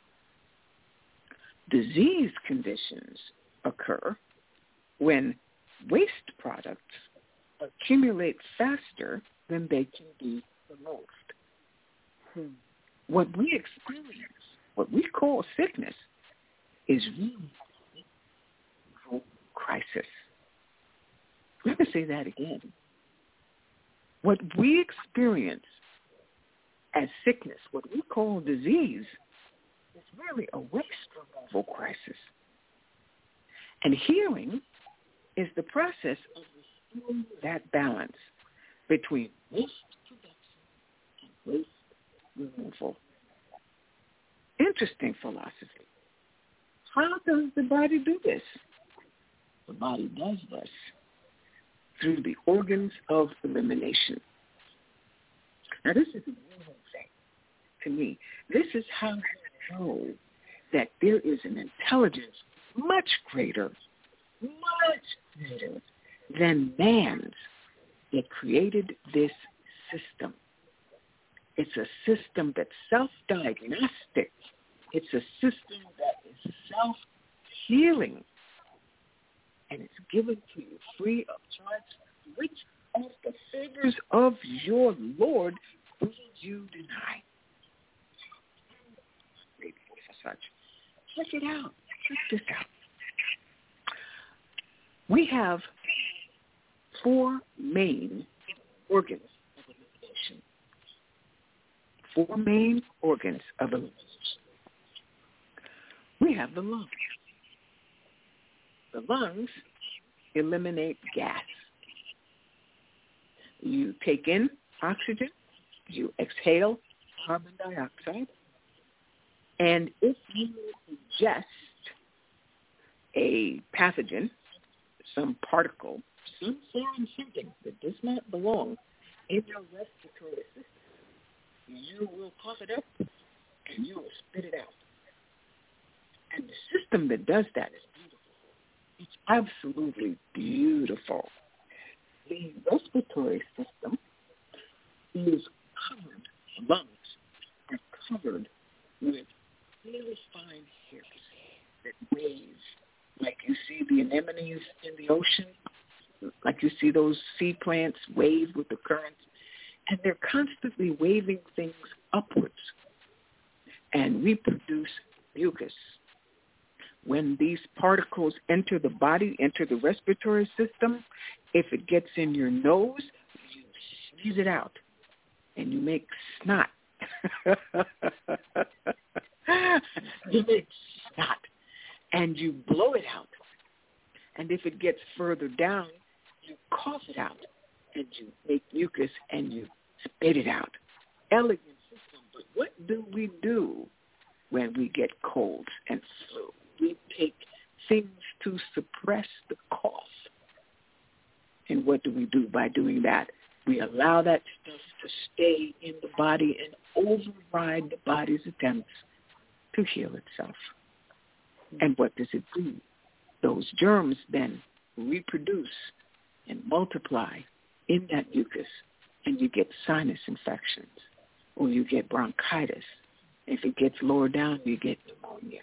Disease conditions occur when waste products accumulate faster than they can be removed. Hmm. What we experience, what we call sickness, is really a crisis. Let me say that again. What we experience as sickness, what we call disease, is really a waste removal crisis. And healing is the process of restoring that balance between waste production and waste removal. Interesting philosophy. How does the body do this? The body does this through the organs of elimination. Now, this is a amazing thing to me. This is how I know that there is an intelligence much greater, much greater than man's that created this system. It's a system that's self-diagnostic. It's a system that is self-healing. And it's given to you free of charge. Which of the favors of your Lord will you deny? Grateful for such. Check it out. Check this out. We have four main organs of elimination. Four main organs of elimination. We have the lungs. The lungs eliminate gas. You take in oxygen, you exhale carbon dioxide, and if you ingest a pathogen, some particle, some foreign something that does not belong in your respiratory system, you will cough it up and you will spit it out. And the system that does that is beautiful. It's absolutely beautiful. The respiratory system is covered, lungs are covered with really fine hairs that wave, like you see the anemones in the ocean, like you see those sea plants wave with the currents, and they're constantly waving things upwards. And we produce mucus. When these particles enter the body, enter the respiratory system, if it gets in your nose, you sneeze it out, and you make snot. You make snot, and you blow it out. And if it gets further down, you cough it out, and you make mucus, and you spit it out. Elegant system, but what do we do when we get colds and flu? We take things to suppress the cough. And what do we do by doing that? We allow that stuff to stay in the body and override the body's attempts to heal itself. And what does it do? Those germs then reproduce and multiply in that mucus, and you get sinus infections, or you get bronchitis, If it gets lower down, you get pneumonia.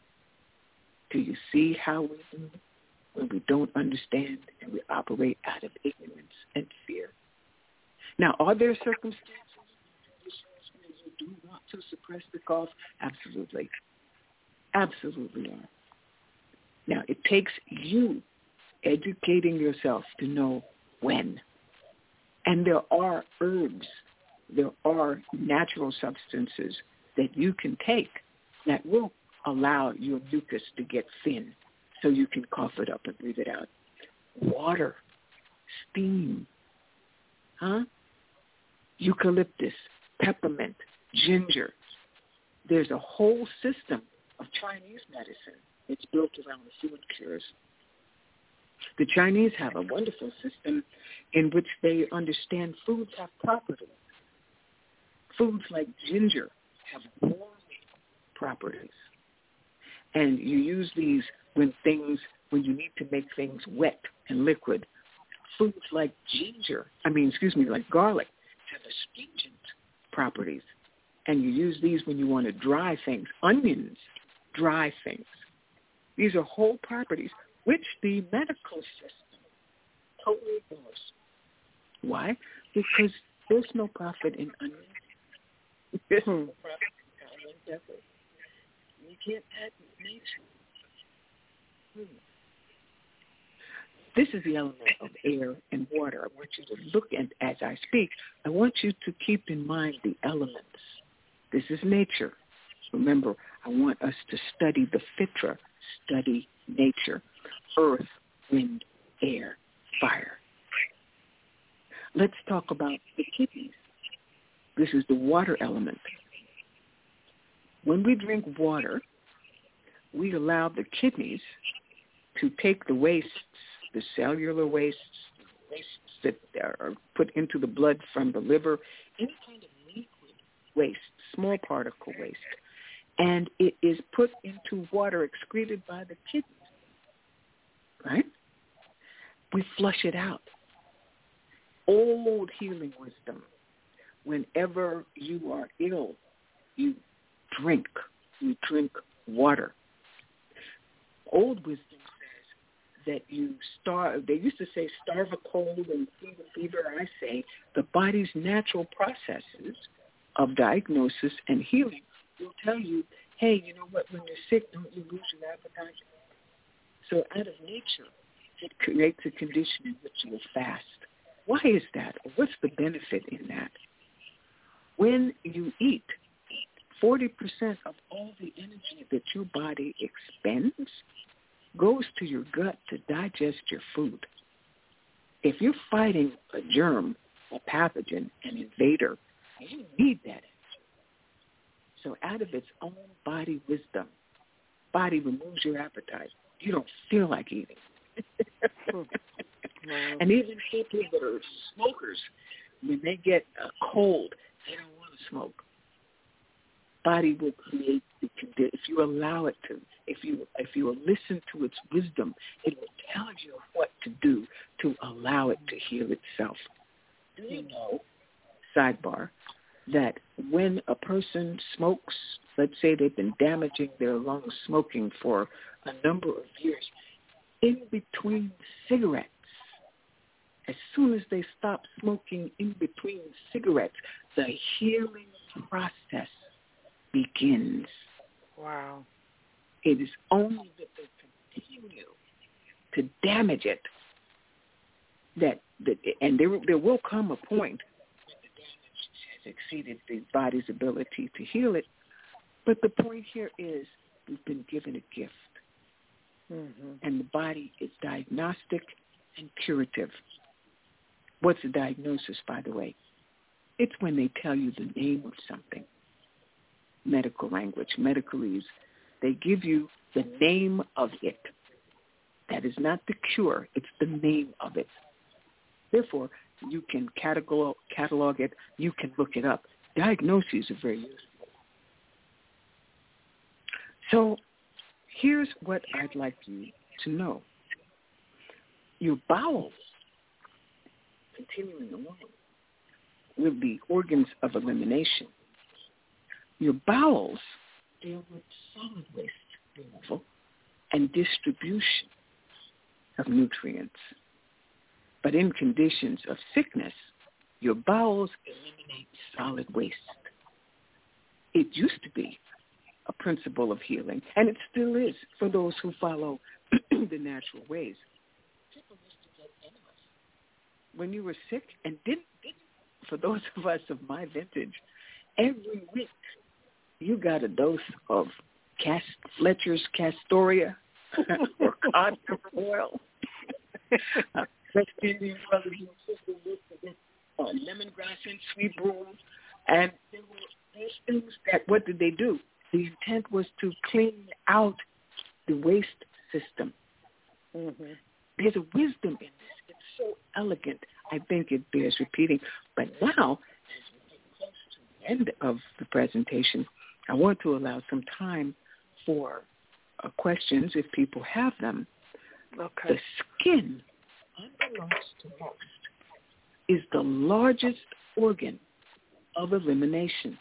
Do you see how we do when we don't understand and we operate out of ignorance and fear? Now, are there circumstances where you do want to suppress the cough? Absolutely. Absolutely are. Now, it takes you educating yourself to know when. And there are herbs, there are natural substances that you can take that will allow your mucus to get thin so you can cough it up and breathe it out. Water, steam, huh? Eucalyptus, peppermint, ginger. There's a whole system of Chinese medicine. It's built around the food cures. The Chinese have a wonderful system in which they understand foods have properties. Foods like ginger have warming properties. And you use these when things, when you need to make things wet and liquid. Foods like ginger, I mean, excuse me, like garlic, have astringent properties. And you use these when you want to dry things. Onions, dry things. These are whole properties, which the medical system totally ignores. Why? Because there's no profit in onions. There's no profit in onion pepper. You can't add nature. Hmm. This is the element of air and water. I want you to look at, as I speak, I want you to keep in mind the elements. This is nature. Remember, I want us to study the fitra, study nature, earth, wind, air, fire. Let's talk about the kidneys. This is the water element. When we drink water, we allow the kidneys to take the wastes, the cellular wastes, wastes that are put into the blood from the liver, any kind of liquid waste, small particle waste, and it is put into water excreted by the kidneys, right? We flush it out. Old healing wisdom. Whenever you are ill, you drink. You drink water. Old wisdom says that you starve. They used to say starve a cold and feed a fever. I say the body's natural processes of diagnosis and healing will tell you, hey, you know what, when you're sick, don't you lose your appetite? So out of nature, it creates a condition in which you will fast. Why is that? What's the benefit in that? When you eat, forty percent of all the energy that your body expends goes to your gut to digest your food. If you're fighting a germ, a pathogen, an invader, you need that energy. So out of its own body wisdom, body removes your appetite. You don't feel like eating. And even people that are smokers, when they get a cold, they don't want to smoke. Body will create the condition. If you allow it to, if you if you listen to its wisdom, it will tell you what to do to allow it to heal itself. Do you know, sidebar, that when a person smokes, let's say they've been damaging their lungs smoking for a number of years, in between cigarettes, as soon as they stop smoking in between cigarettes, the healing process begins. Wow. It is only that they continue to damage it that, that and there there will come a point when the damage has exceeded the body's ability to heal it. But the point here is we've been given a gift. Mm-hmm. And the body is diagnostic and curative. What's a diagnosis, by the way? It's when they tell you the name of something. Medical language, medicalese. They give you the name of it. That is not the cure. It's the name of it. Therefore, you can catalog, catalog it. You can look it up. Diagnoses are very useful. So here's what I'd like you to know. Your bowels, continuing along, with the organs of elimination, Your bowels deal with solid waste removal and distribution of nutrients. But in conditions of sickness, your bowels eliminate solid waste. It used to be a principle of healing, and it still is for those who follow the natural ways. People used to get enemas when you were sick, and didn't, didn't, for those of us of my vintage, every week you got a dose of Cast, Fletcher's Castoria or cod liver oil. uh, West Indian brothers and sisters used to get uh, lemongrass and sweet broom, and there were these things that, what did they do? The intent was to clean out the waste system. Mm-hmm. There's a wisdom in this. It's so elegant. I think it bears repeating. But now, as we get close to the end of the presentation, I want to allow some time for uh, questions if people have them. Okay. The skin, unbeknownst to most, is the largest organ of elimination.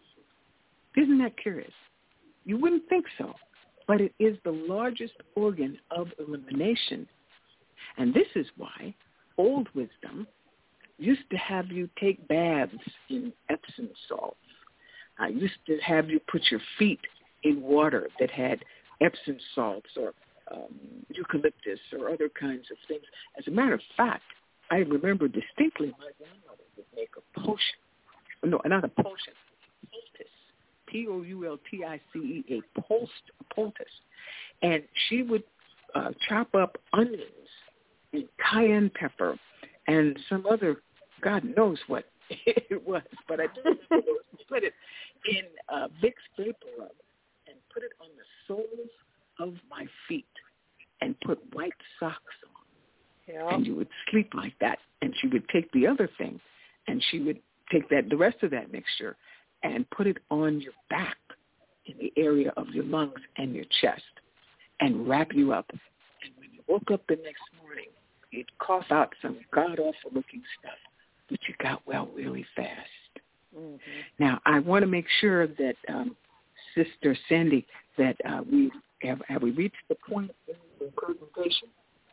Isn't that curious? You wouldn't think so, but it is the largest organ of elimination. And this is why old wisdom used to have you take baths in Epsom salts. I used to have you put your feet in water that had Epsom salts or um, eucalyptus or other kinds of things. As a matter of fact, I remember distinctly my grandmother would make a potion. No, not a potion. Poultice. P O U L T I C E, a poultice. poultice. And she would uh, chop up onions and cayenne pepper and some other, God knows what it was, but I do put it in uh, Vicks Vapor Rub and put it on the soles of my feet and put white socks on. Yeah. And you would sleep like that. And she would take the other thing and she would take that, the rest of that mixture, and put it on your back in the area of your lungs and your chest and wrap you up. And when you woke up the next morning, you'd cough out some god-awful looking stuff, but you got well really fast. Mm-hmm. Now, I want to make sure that, um, Sister Sandy, that uh, we have, have we reached the point in the presentation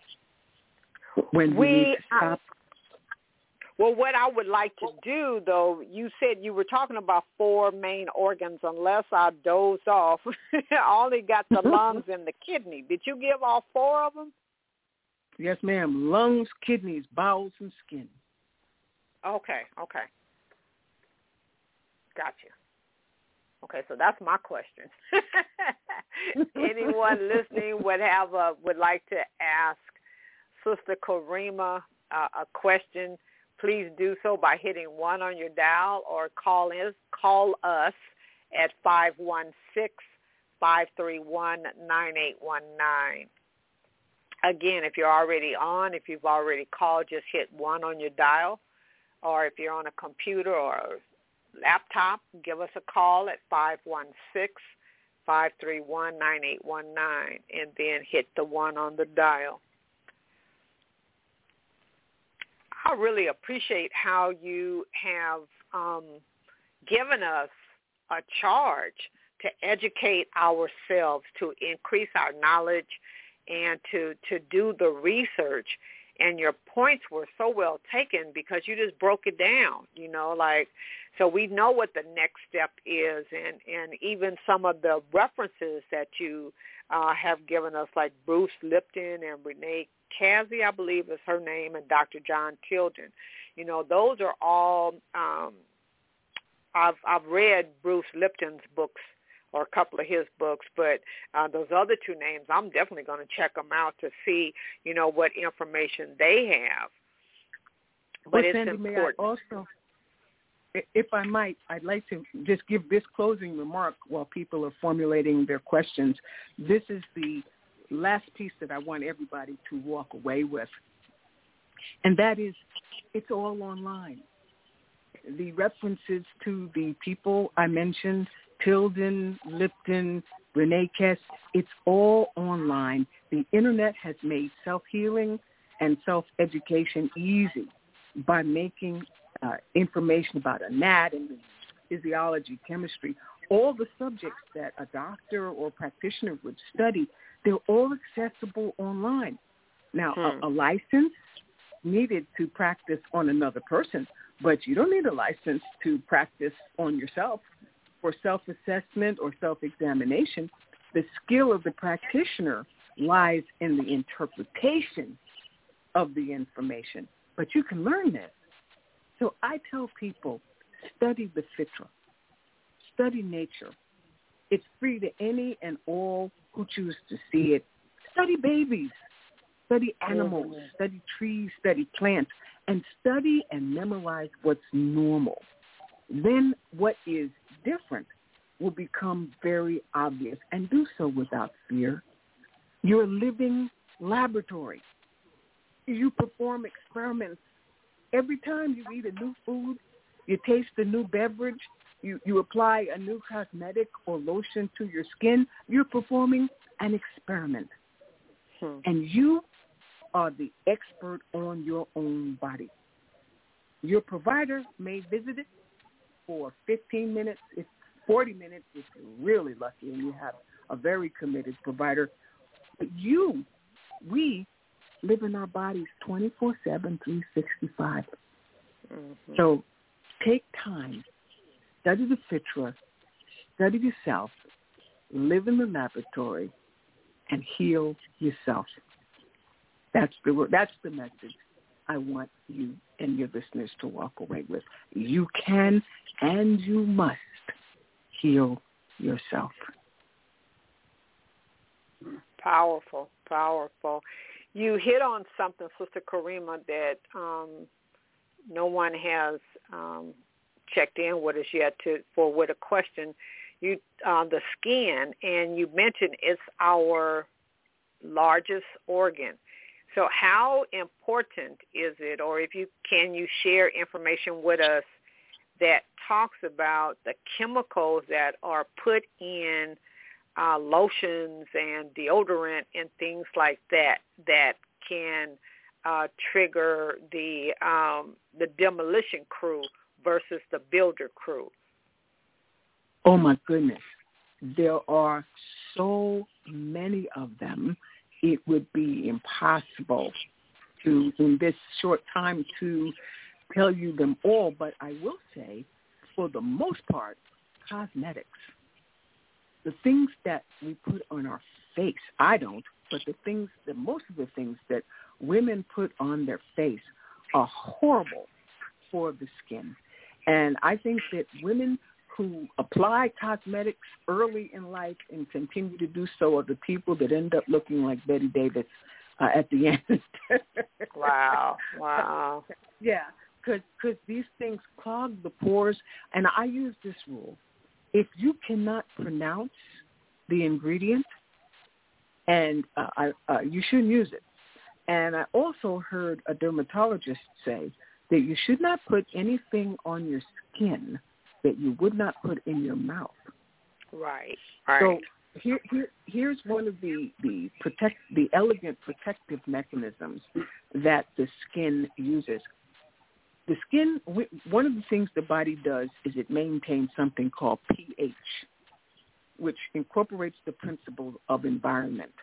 when we, we need to stop? Well, what I would like to do, though, you said you were talking about four main organs. Unless I dozed off, I only got the lungs and the kidney. Did you give all four of them? Yes, ma'am. Lungs, kidneys, bowels, and skin. Okay, okay. Gotcha. Okay, so that's my question. Anyone listening would have a, would like to ask Sister Karima uh, a question, please do so by hitting one on your dial or call in, call us at five one six, five three one, nine eight one nine. Again, if you're already on, if you've already called, just hit one on your dial. Or if you're on a computer or a laptop, give us a call at five one six, five three one, nine eight one nine and then hit the one on the dial. I really appreciate how you have um, given us a charge to educate ourselves, to increase our knowledge, and to, to do the research. And your points were so well taken because you just broke it down, you know, like, so we know what the next step is. And, and even some of the references that you uh, have given us, like Bruce Lipton and Renee Cassie, I believe is her name, and Doctor John Tilden. You know, those are all, um, I've, I've read Bruce Lipton's books or a couple of his books, but uh, those other two names, I'm definitely going to check them out to see, you know, what information they have. But well, it's Sandy, important. May I also, if I might, I'd like to just give this closing remark while people are formulating their questions. This is the last piece that I want everybody to walk away with, and that is it's all online. The references to the people I mentioned, Tilden, Lipton, Renee Kess, it's all online. The Internet has made self-healing and self-education easy by making uh, information about anatomy, physiology, chemistry, all the subjects that a doctor or practitioner would study, they're all accessible online. Now, Hmm. a, a license needed to practice on another person, but you don't need a license to practice on yourself for self-assessment or self-examination. The skill of the practitioner lies in the interpretation of the information, but you can learn that. So I tell people, study the fitra, study nature. It's free to any and all who choose to see it. Study babies, study animals, Mm-hmm. study trees, study plants, and study and memorize what's normal. Then what is different will become very obvious, and do so without fear. You're a living laboratory. You perform experiments. Every time you eat a new food, you taste a new beverage, you, you apply a new cosmetic or lotion to your skin, you're performing an experiment. Hmm. And you are the expert on your own body. Your provider may visit it for fifteen minutes, if forty minutes if you're really lucky and you have a very committed provider. But you, we, live in our bodies twenty-four seven, three sixty-five. Mm-hmm. So take time, study the fitra, study yourself, live in the laboratory, and heal yourself. That's the that's the message I want you and your listeners to walk away with. You can and you must heal yourself. Powerful, powerful. You hit on something, Sister Karima, that um, no one has um, checked in with us yet to for with a question. You uh, the skin, and you mentioned it's our largest organ. So how important is it, or if you can you share information with us that talks about the chemicals that are put in uh, lotions and deodorant and things like that that can uh, trigger the um, the demolition crew versus the builder crew? Oh, my goodness. There are so many of them. It would be impossible to, in this short time, to tell you them all. But I will say, for the most part, cosmetics, the things that we put on our face, I don't, but the things, that most of the things that women put on their face are horrible for the skin. And I think that women who apply cosmetics early in life and continue to do so are the people that end up looking like Betty Davis uh, at the end. Wow, wow. Yeah, because these things clog the pores. And I use this rule. If you cannot pronounce the ingredient, and uh, I, uh, you shouldn't use it. And I also heard a dermatologist say that you should not put anything on your skin that you would not put in your mouth. Right, right. So here, here, here's one of the the protect the elegant protective mechanisms that the skin uses. The skin, one of the things the body does is it maintains something called pH, which incorporates the principle of environment.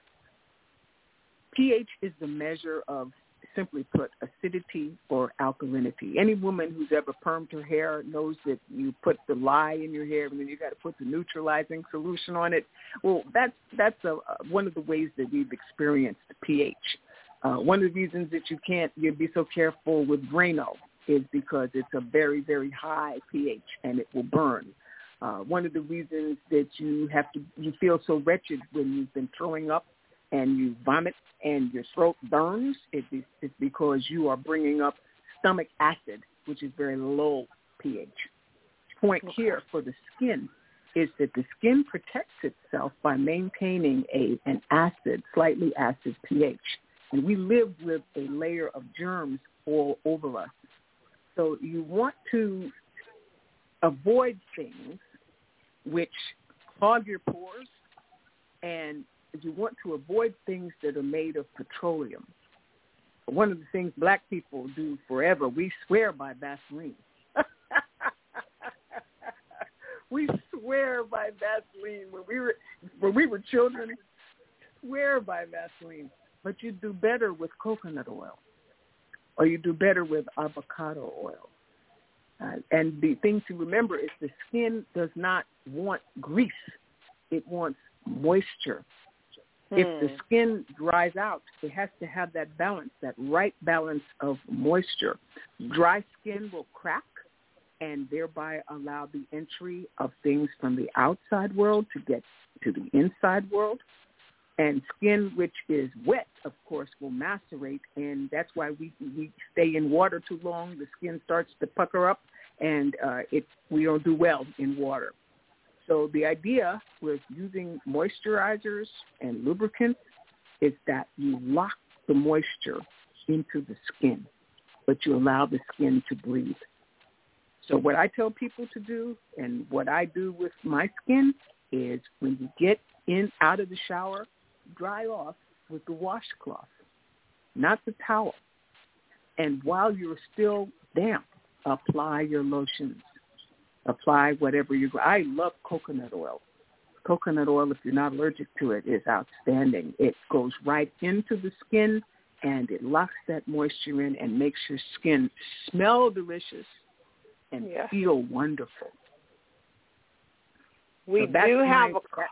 pH is the measure of, simply put, acidity or alkalinity. Any woman who's ever permed her hair knows that you put the lye in your hair and then you got to put the neutralizing solution on it. Well, that's that's a, uh, one of the ways that we've experienced pH. Uh, one of the reasons that you can't you be so careful with Drano is because it's a very, very high pH and it will burn. Uh, one of the reasons that you have to you feel so wretched when you've been throwing up and you vomit and your throat burns, it is, it's because you are bringing up stomach acid, which is very low pH. Point Okay. here for the skin is that the skin protects itself by maintaining a an acid, slightly acid pH. And we live with a layer of germs all over us. So you want to avoid things which clog your pores, and you want to avoid things that are made of petroleum. One of the things black people do forever, we swear by Vaseline. we swear by Vaseline when we were when we were children. Swear by Vaseline, but you do better with coconut oil, or you do better with avocado oil. Uh, and the thing to remember is the skin does not want grease; it wants moisture. Hmm. If the skin dries out, it has to have that balance, that right balance of moisture. Dry skin will crack and thereby allow the entry of things from the outside world to get to the inside world. And skin which is wet, of course, will macerate, and that's why we, we stay in water too long. The skin starts to pucker up, and uh, it we don't do well in water. So the idea with using moisturizers and lubricants is that you lock the moisture into the skin, but you allow the skin to breathe. So what I tell people to do and what I do with my skin is when you get in out of the shower, dry off with the washcloth, not the towel. And while you're still damp, apply your lotions. Apply whatever you. I love coconut oil. Coconut oil, if you're not allergic to it, is outstanding. It goes right into the skin, and it locks that moisture in and makes your skin smell delicious and yeah. feel wonderful. We so do have my, a.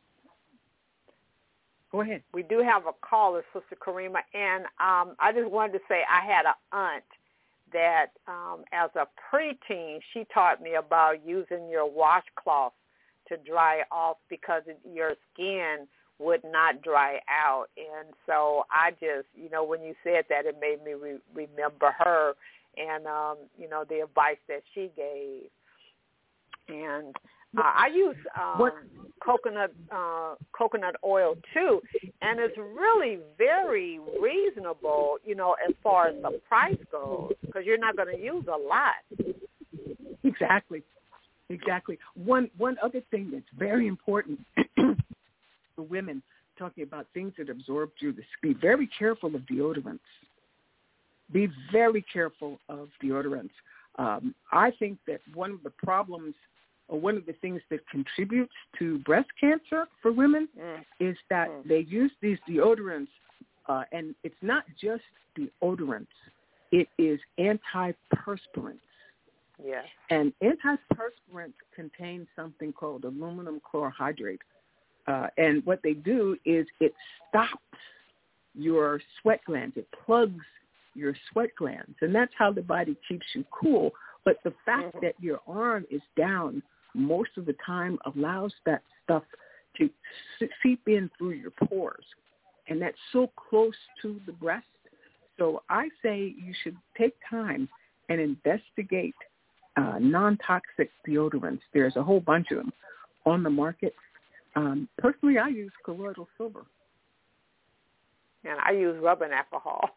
Go ahead. We do have a caller, Sister Karima, and um, I just wanted to say I had an aunt that um, as a preteen, she taught me about using your washcloth to dry off because your skin would not dry out. And so I just, you know, when you said that, it made me re- remember her and, um, you know, the advice that she gave. And uh, I use um, coconut uh, coconut oil, too, and it's really very reasonable, you know, as far as the price goes, because you're not going to use a lot. Exactly. Exactly. One one other thing that's very important for women, talking about things that absorb through the skin, be very careful of deodorants. Be very careful of deodorants. Um, I think that one of the problems or one of the things that contributes to breast cancer for women mm. is that mm. they use these deodorants, uh, and it's not just deodorants. It is antiperspirants. Yes. And antiperspirants contain something called aluminum chlorohydrate. Uh, and what they do is it stops your sweat glands. It plugs your sweat glands. And that's how the body keeps you cool. But the fact mm-hmm. that your arm is down most of the time allows that stuff to seep in through your pores. And that's so close to the breast. So I say you should take time and investigate uh, non-toxic deodorants. There's a whole bunch of them on the market. Um, personally, I use colloidal silver. And I use rubbing alcohol.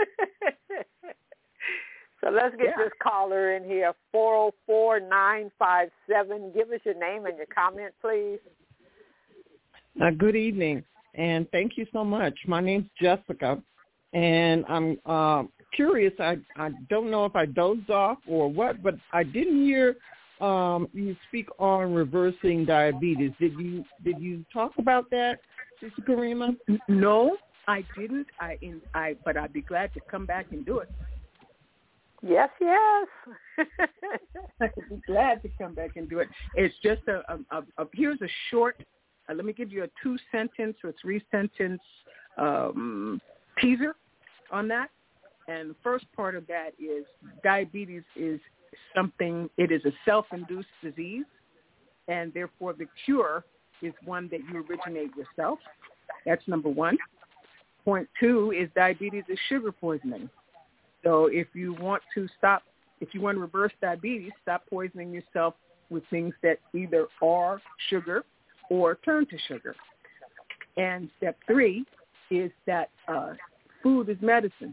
So let's get yeah. this caller in here, four oh four, nine five seven. Give us your name and your comment, please. Uh, good evening, and thank you so much. My name's Jessica, and I'm uh, curious. I, I don't know if I dozed off or what, but I didn't hear um, you speak on reversing diabetes. Did you did you talk about that, Sister Karima? No, I didn't. I, in, I but I'd be glad to come back and do it. Yes, yes. I'd be glad to come back and do it. It's just a, a, a, a here's a short, uh, let me give you a two-sentence or three-sentence um, teaser on that. And the first part of that is diabetes is something, it is a self-induced disease, and therefore the cure is one that you originate yourself. That's number one. Point two is diabetes is sugar poisoning. So if you want to stop, if you want to reverse diabetes, stop poisoning yourself with things that either are sugar or turn to sugar. And step three is that uh, food is medicine.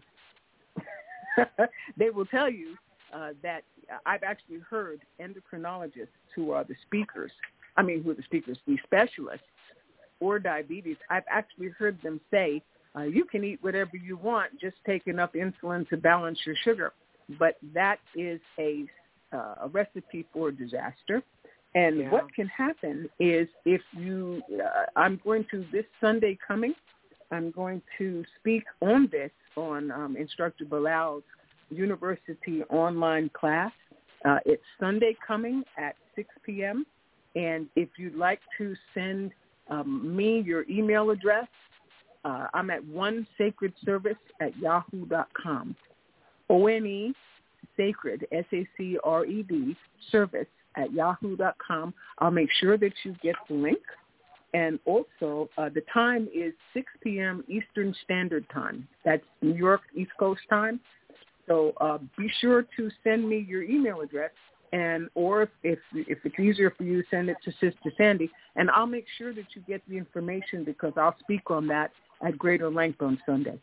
They will tell you uh, that I've actually heard endocrinologists who are the speakers, I mean, who are the speakers, the specialists for diabetes, I've actually heard them say, Uh, you can eat whatever you want, just take enough insulin to balance your sugar. But that is a, uh, a recipe for disaster. And Yeah. what can happen is if you, uh, I'm going to, this Sunday coming, I'm going to speak on this on um, Instructor Bilal's University online class. Uh, it's Sunday coming at six p.m. And if you'd like to send um, me your email address, uh, I'm at one sacred service at yahoo dot com. O N E, sacred, S A C R E D, service at yahoo dot com. I'll make sure that you get the link. And also, uh, the time is six p.m. Eastern Standard Time. That's New York East Coast time. So uh, be sure to send me your email address, and or if, if if it's easier for you, send it to Sister Sandy, and I'll make sure that you get the information because I'll speak on that at greater length on Sunday.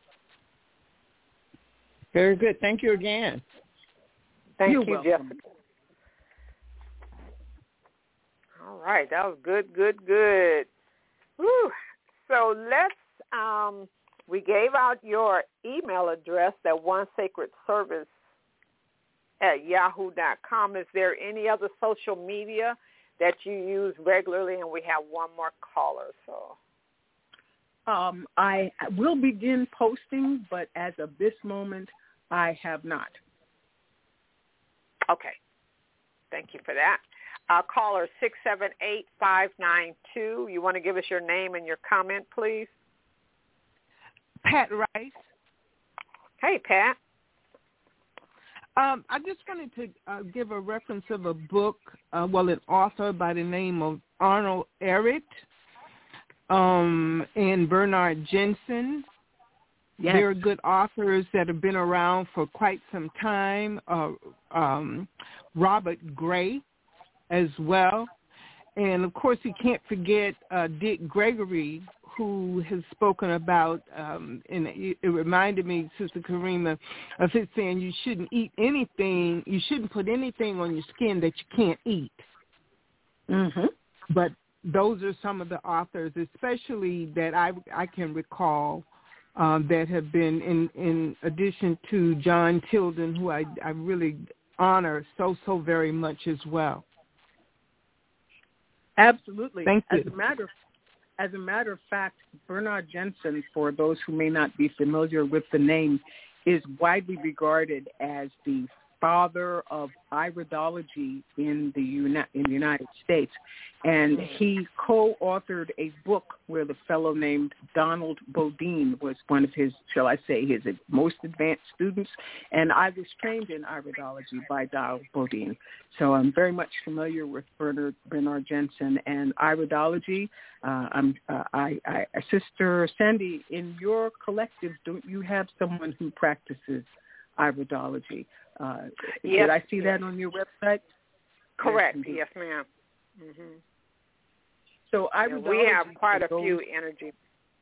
Very good. Thank you again. Thank You're you, welcome. Jessica. All right, that was good, good, good. Whew. So let's, um, we gave out your email address, that one sacred service at yahoo dot com. Is there any other social media that you use regularly? And we have one more caller, so. Um, I will begin posting, but as of this moment, I have not. Okay. Thank you for that. Uh, caller six seven eight, five nine two. You want to give us your name and your comment, please? Pat Rice. Hey, Pat. Um, I just wanted to uh, give a reference of a book, uh, well, an author by the name of Arnold Ehret um, and Bernard Jensen. Yes. They're good authors that have been around for quite some time. Uh, um, Robert Gray as well. And, of course, you can't forget uh, Dick Gregory, who has spoken about, um, and it, it reminded me, Sister Karima, of his saying you shouldn't eat anything, you shouldn't put anything on your skin that you can't eat. Mm-hmm. But those are some of the authors, especially that I, I can recall, um, that have been, in, in addition to John Tilden, who I, I really honor so, so very much as well. Absolutely. Thank you. As a matter of As a matter of fact, Bernard Jensen, for those who may not be familiar with the name, is widely regarded as the father of iridology in the, Uni- in the United States. And he co-authored a book where the fellow named Donald Bodine was one of his, shall I say, his most advanced students. And I was trained in iridology by Donald Bodine. So I'm very much familiar with Bernard, Bernard Jensen and iridology. Uh, I'm, uh, I, I, Sister Sandy, in your collective, don't you have someone who practices iridology? Uh, yes, did I see yes. that on your website? Correct. Yes, yes ma'am. Mm-hmm. So Yeah, iridology, we have quite a those, few energy.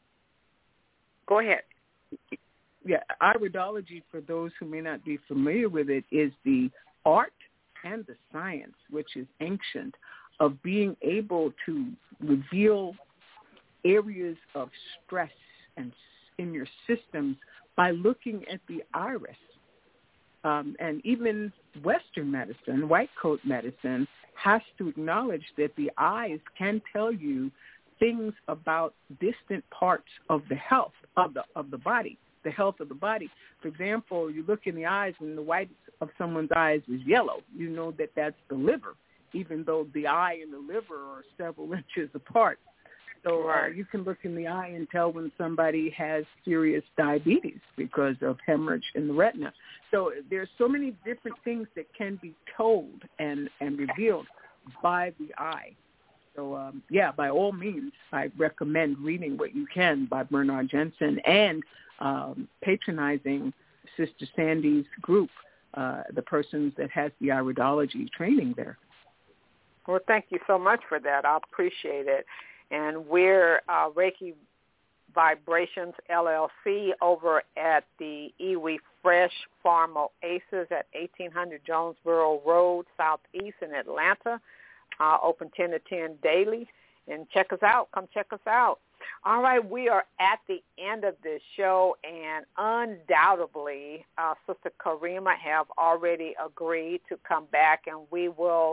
Go ahead. Yeah, iridology, for those who may not be familiar with it, is the art and the science, which is ancient, of being able to reveal areas of stress and in your systems by looking at the iris. Um, and even Western medicine, white coat medicine, has to acknowledge that the eyes can tell you things about distant parts of the health of the of the body, the health of the body. For example, you look in the eyes and the white of someone's eyes is yellow. You know that that's the liver, even though the eye and the liver are several inches apart. So uh, you can look in the eye and tell when somebody has serious diabetes because of hemorrhage in the retina. So there's so many different things that can be told and, and revealed by the eye. So, um, yeah, by all means, I recommend reading what you can by Bernard Jensen and um, patronizing Sister Sandy's group, uh, the persons that has the iridology training there. Well, thank you so much for that. I appreciate it. And we're uh, Reiki Vibrations, L L C, over at the Iwi Fresh Farm Oasis at eighteen hundred Jonesboro Road, Southeast in Atlanta. Uh, open ten to ten daily. And check us out. Come check us out. All right, we are at the end of this show, and undoubtedly, uh, Sister Karima have already agreed to come back, and we will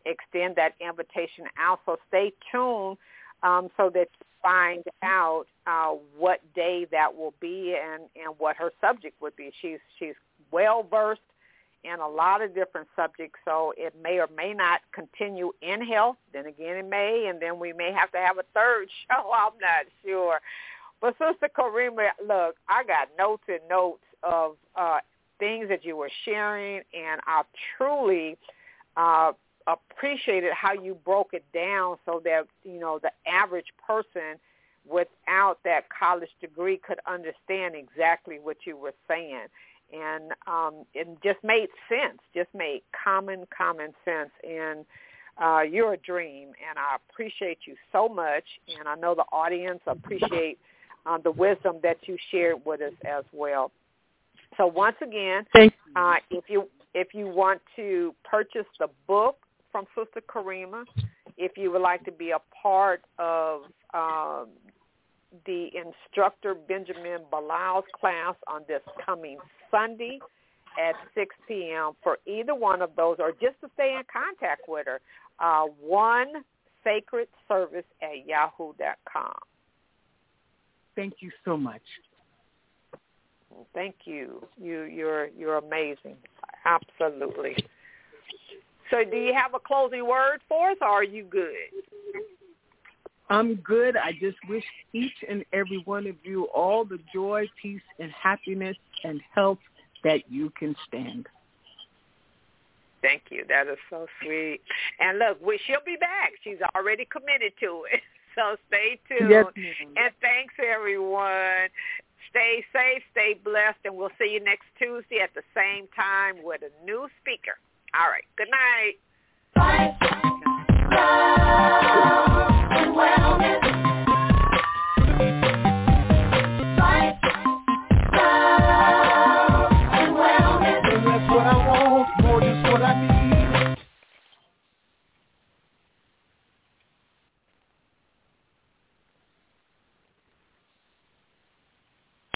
extend that invitation out. So stay tuned um, so that you find out uh, what day that will be and, and what her subject would be. She's she's well versed in a lot of different subjects, so it may or may not continue in health. Then again, it may, and then we may have to have a third show. I'm not sure. But Sister Karima, look, I got notes and notes of uh, things that you were sharing, and I truly uh, appreciated how you broke it down so that, you know, the average person without that college degree could understand exactly what you were saying. And um, it just made sense, just made common, common sense. And uh, you're a dream, and I appreciate you so much. And I know the audience appreciate uh, the wisdom that you shared with us as well. So once again, uh, if you if you want to purchase the book from Sister Karima, if you would like to be a part of um, the instructor Benjamin Bilal's class on this coming Sunday at six p.m. for either one of those, or just to stay in contact with her, uh, one sacred service at yahoo dot com. Thank you so much. Thank you. You you're you're amazing. Absolutely. So do you have a closing word for us, or are you good? I'm good. I just wish each and every one of you all the joy, peace, and happiness and health that you can stand. Thank you. That is so sweet. And look, we, she'll be back. She's already committed to it. So stay tuned. Yes, and thanks, everyone. Stay safe, stay blessed, and we'll see you next Tuesday at the same time with a new speaker. All right. Good night. Life, love.